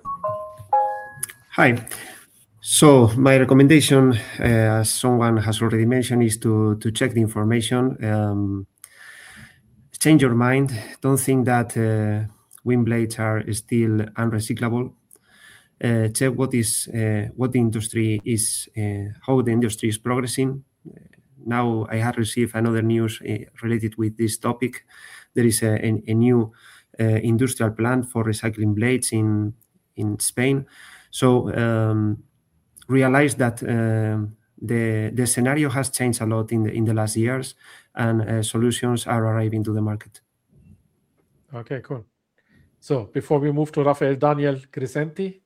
Hi. So my recommendation, uh, as someone has already mentioned, is to to check the information. Um, change your mind. Don't think that uh, wind blades are still unrecyclable. Uh, check what is uh, what the industry is, uh, how the industry is progressing. Now I have received another news uh, related with this topic. There is a, a, a new uh, industrial plant for recycling blades in in Spain. So um, realize that uh, the the scenario has changed a lot in the in the last years, and uh, solutions are arriving to the market. Okay, cool. So before we move to Rafael, Daniel Crescenti.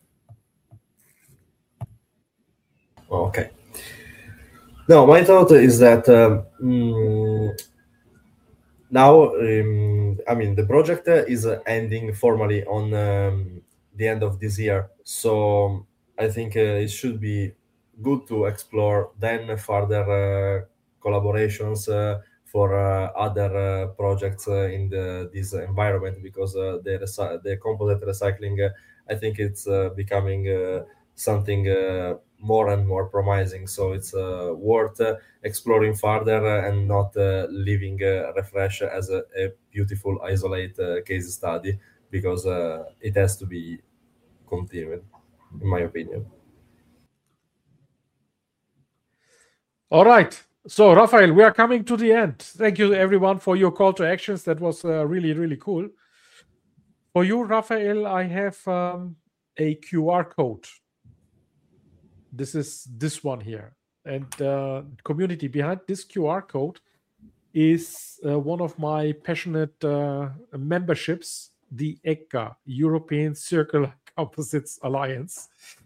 Okay. No, my thought is that um, mm, now, um, I mean, the project is ending formally on um, the end of this year. So I think uh, it should be good to explore then further uh, collaborations uh, for uh, other uh, projects uh, in the, this environment, because uh, the, reci- the composite recycling, uh, I think it's uh, becoming uh, something uh, more and more promising. So it's uh, worth uh, exploring further uh, and not uh, leaving uh, Refresh as a, a beautiful isolate uh, case study, because uh, it has to be continued, in my opinion. All right. So, Rafael, we are coming to the end. Thank you, everyone, for your call to actions. That was uh, really, really cool. For you, Rafael, I have um, a Q R code. This is this one here. And uh, community behind this Q R code is uh, one of my passionate uh, memberships, the E C C A, European Circular Composites Alliance.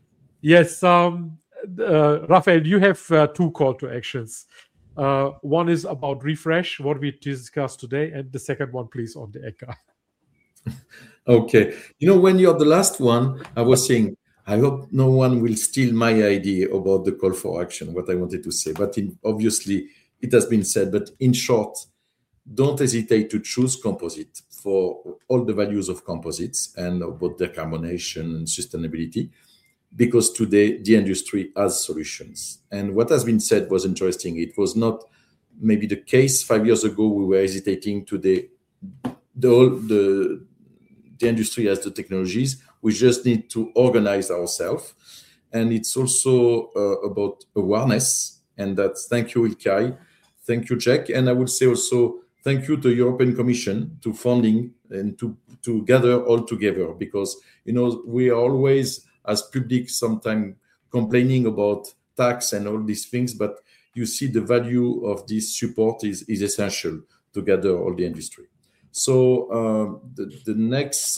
Yes, um, uh, Rafael, you have uh, two call to actions. Uh, one is about Refresh, what we discussed today, and the second one, please, on the E C C A. Okay. You know, when you're the last one, I was saying, I hope no one will steal my idea about the call for action, what I wanted to say. But in, obviously, it has been said. But in short, don't hesitate to choose composite for all the values of composites and about decarbonation and sustainability, because today the industry has solutions. And what has been said was interesting. It was not maybe the case five years ago. We were hesitating. Today, the whole, the the industry has the technologies. We just need to organize ourselves. And it's also uh, about awareness. And that's thank you, Ilkay. Thank you, Jack. And I would say also thank you to the European Commission, to funding, and to, to gather all together. Because, you know, we are always, as public, sometimes complaining about tax and all these things. But you see the value of this support is, is essential to gather all the industry. So uh, the, the next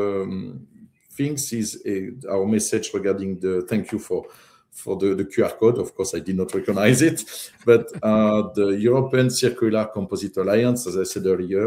um, things is uh, our message regarding the thank you for for the, the Q R code. Of course, I did not recognize it, but uh, the European Circular Composite Alliance, as I said earlier,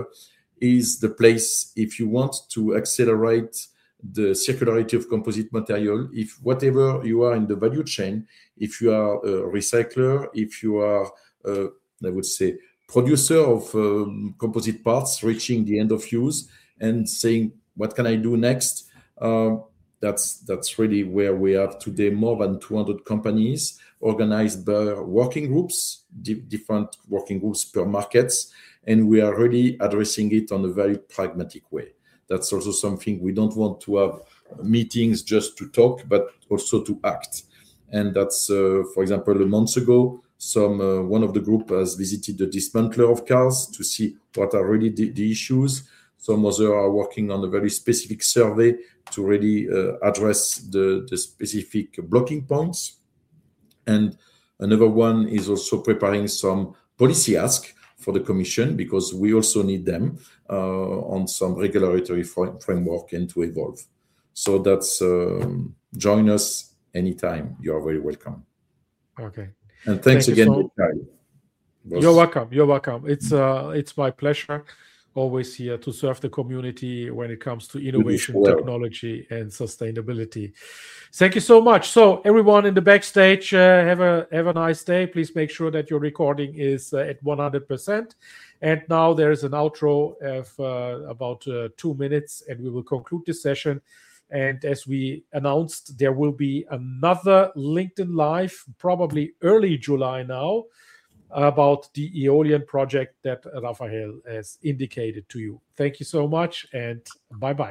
is the place if you want to accelerate the circularity of composite material. If whatever you are in the value chain, if you are a recycler, if you are, uh, I would say, producer of um, composite parts reaching the end of use and saying, what can I do next? Uh, that's that's really where we have today more than two hundred companies organized by working groups, di- different working groups per markets, and we are really addressing it on a very pragmatic way. That's also something we don't want to have meetings just to talk, but also to act. And that's, uh, for example, a month ago, Some uh, one of the group has visited the dismantler of cars to see what are really the, the issues. Some others are working on a very specific survey to really uh, address the, the specific blocking points. And another one is also preparing some policy ask for the Commission, because we also need them uh, on some regulatory fr- framework and to evolve. So that's um, join us anytime. You are very welcome. Okay. And thanks Thank again. you so- Was... You're welcome. You're welcome. It's uh, it's my pleasure. always here to serve the community when it comes to innovation, well. technology, and sustainability. Thank you so much. So everyone in the backstage, uh, have a have a nice day. Please make sure that your recording is uh, at one hundred percent. And now there's an outro of uh, about uh, two minutes, and we will conclude this session. And as we announced, there will be another LinkedIn Live, probably early July now, about the Eolian project that Rafael has indicated to you. Thank you so much, and bye-bye.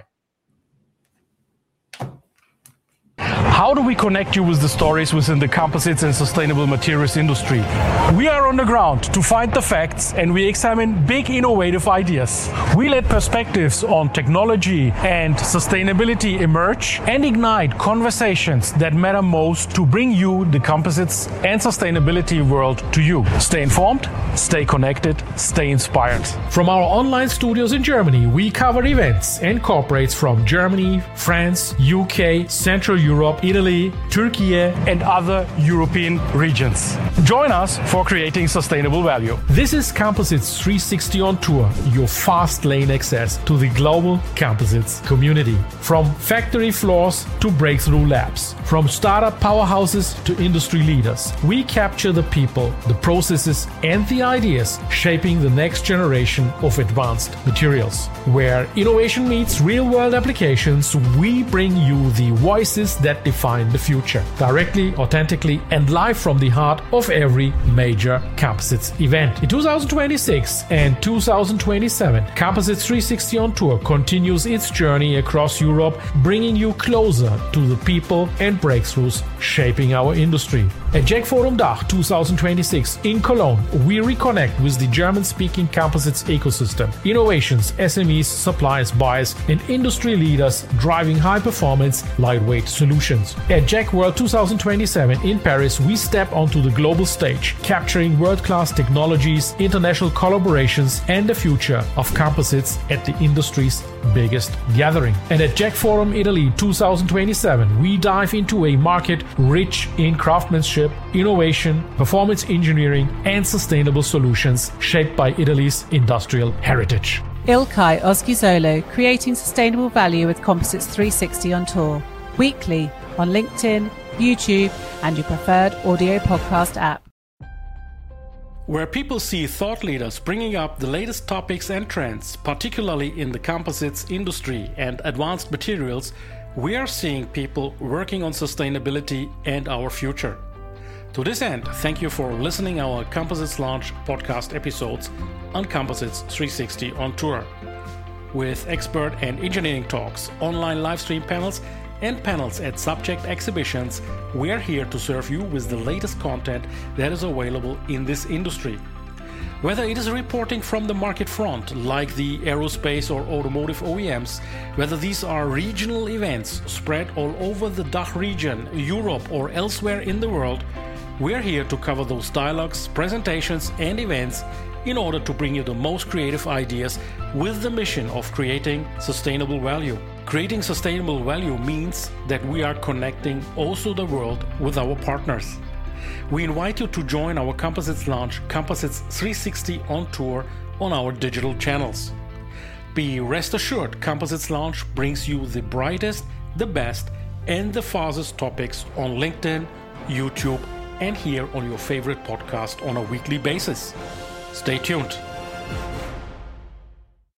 How do we connect you with the stories within the composites and sustainable materials industry? We are on the ground to find the facts, and we examine big innovative ideas. We let perspectives on technology and sustainability emerge and ignite conversations that matter most to bring you the composites and sustainability world to you. Stay informed, stay connected, stay inspired. From our online studios in Germany, we cover events and corporates from Germany, France, U K, Central Europe, Italy, Turkey, and other European regions. Join us for creating sustainable value. This is Composites three sixty on Tour, your fast lane access to the global composites community. From factory floors to breakthrough labs, from startup powerhouses to industry leaders, we capture the people, the processes, and the ideas shaping the next generation of advanced materials. Where innovation meets real-world applications, we bring you the voices that define the future, directly, authentically, and live from the heart of every major composites event. In two thousand twenty-six and two thousand twenty-seven, Composites three sixty on Tour continues its journey across Europe, bringing you closer to the people and breakthroughs shaping our industry. At JEC Forum Dach twenty twenty-six in Cologne, we reconnect with the German-speaking composites ecosystem, innovations, S M Es, suppliers, buyers, and industry leaders driving high-performance, lightweight solutions. At JEC World twenty twenty-seven in Paris, we step onto the global stage, capturing world-class technologies, international collaborations, and the future of composites at the industry's biggest gathering. And at JEC Forum Italy twenty twenty-seven, we dive into a market rich in craftsmanship, innovation, performance engineering, and sustainable solutions shaped by Italy's industrial heritage. Ilkay Ozgizolo, creating sustainable value with Composites three sixty on Tour. Weekly on LinkedIn, YouTube, and your preferred audio podcast app. Where people see thought leaders bringing up the latest topics and trends, particularly in the composites industry and advanced materials, we are seeing people working on sustainability and our future. To this end, thank you for listening our Composites Launch podcast episodes on Composites three sixty on Tour. With expert and engineering talks, online live stream panels, and panels at subject exhibitions, we are here to serve you with the latest content that is available in this industry. Whether it is reporting from the market front, like the aerospace or automotive O E Ms, whether these are regional events spread all over the D A C H region, Europe, or elsewhere in the world, we are here to cover those dialogues, presentations, and events in order to bring you the most creative ideas with the mission of creating sustainable value. Creating sustainable value means that we are connecting also the world with our partners. We invite you to join our Composites Launch Composites three sixty on Tour on our digital channels. Be rest assured, Composites Launch brings you the brightest, the best, and the fastest topics on LinkedIn, YouTube, and here on your favorite podcast on a weekly basis. Stay tuned.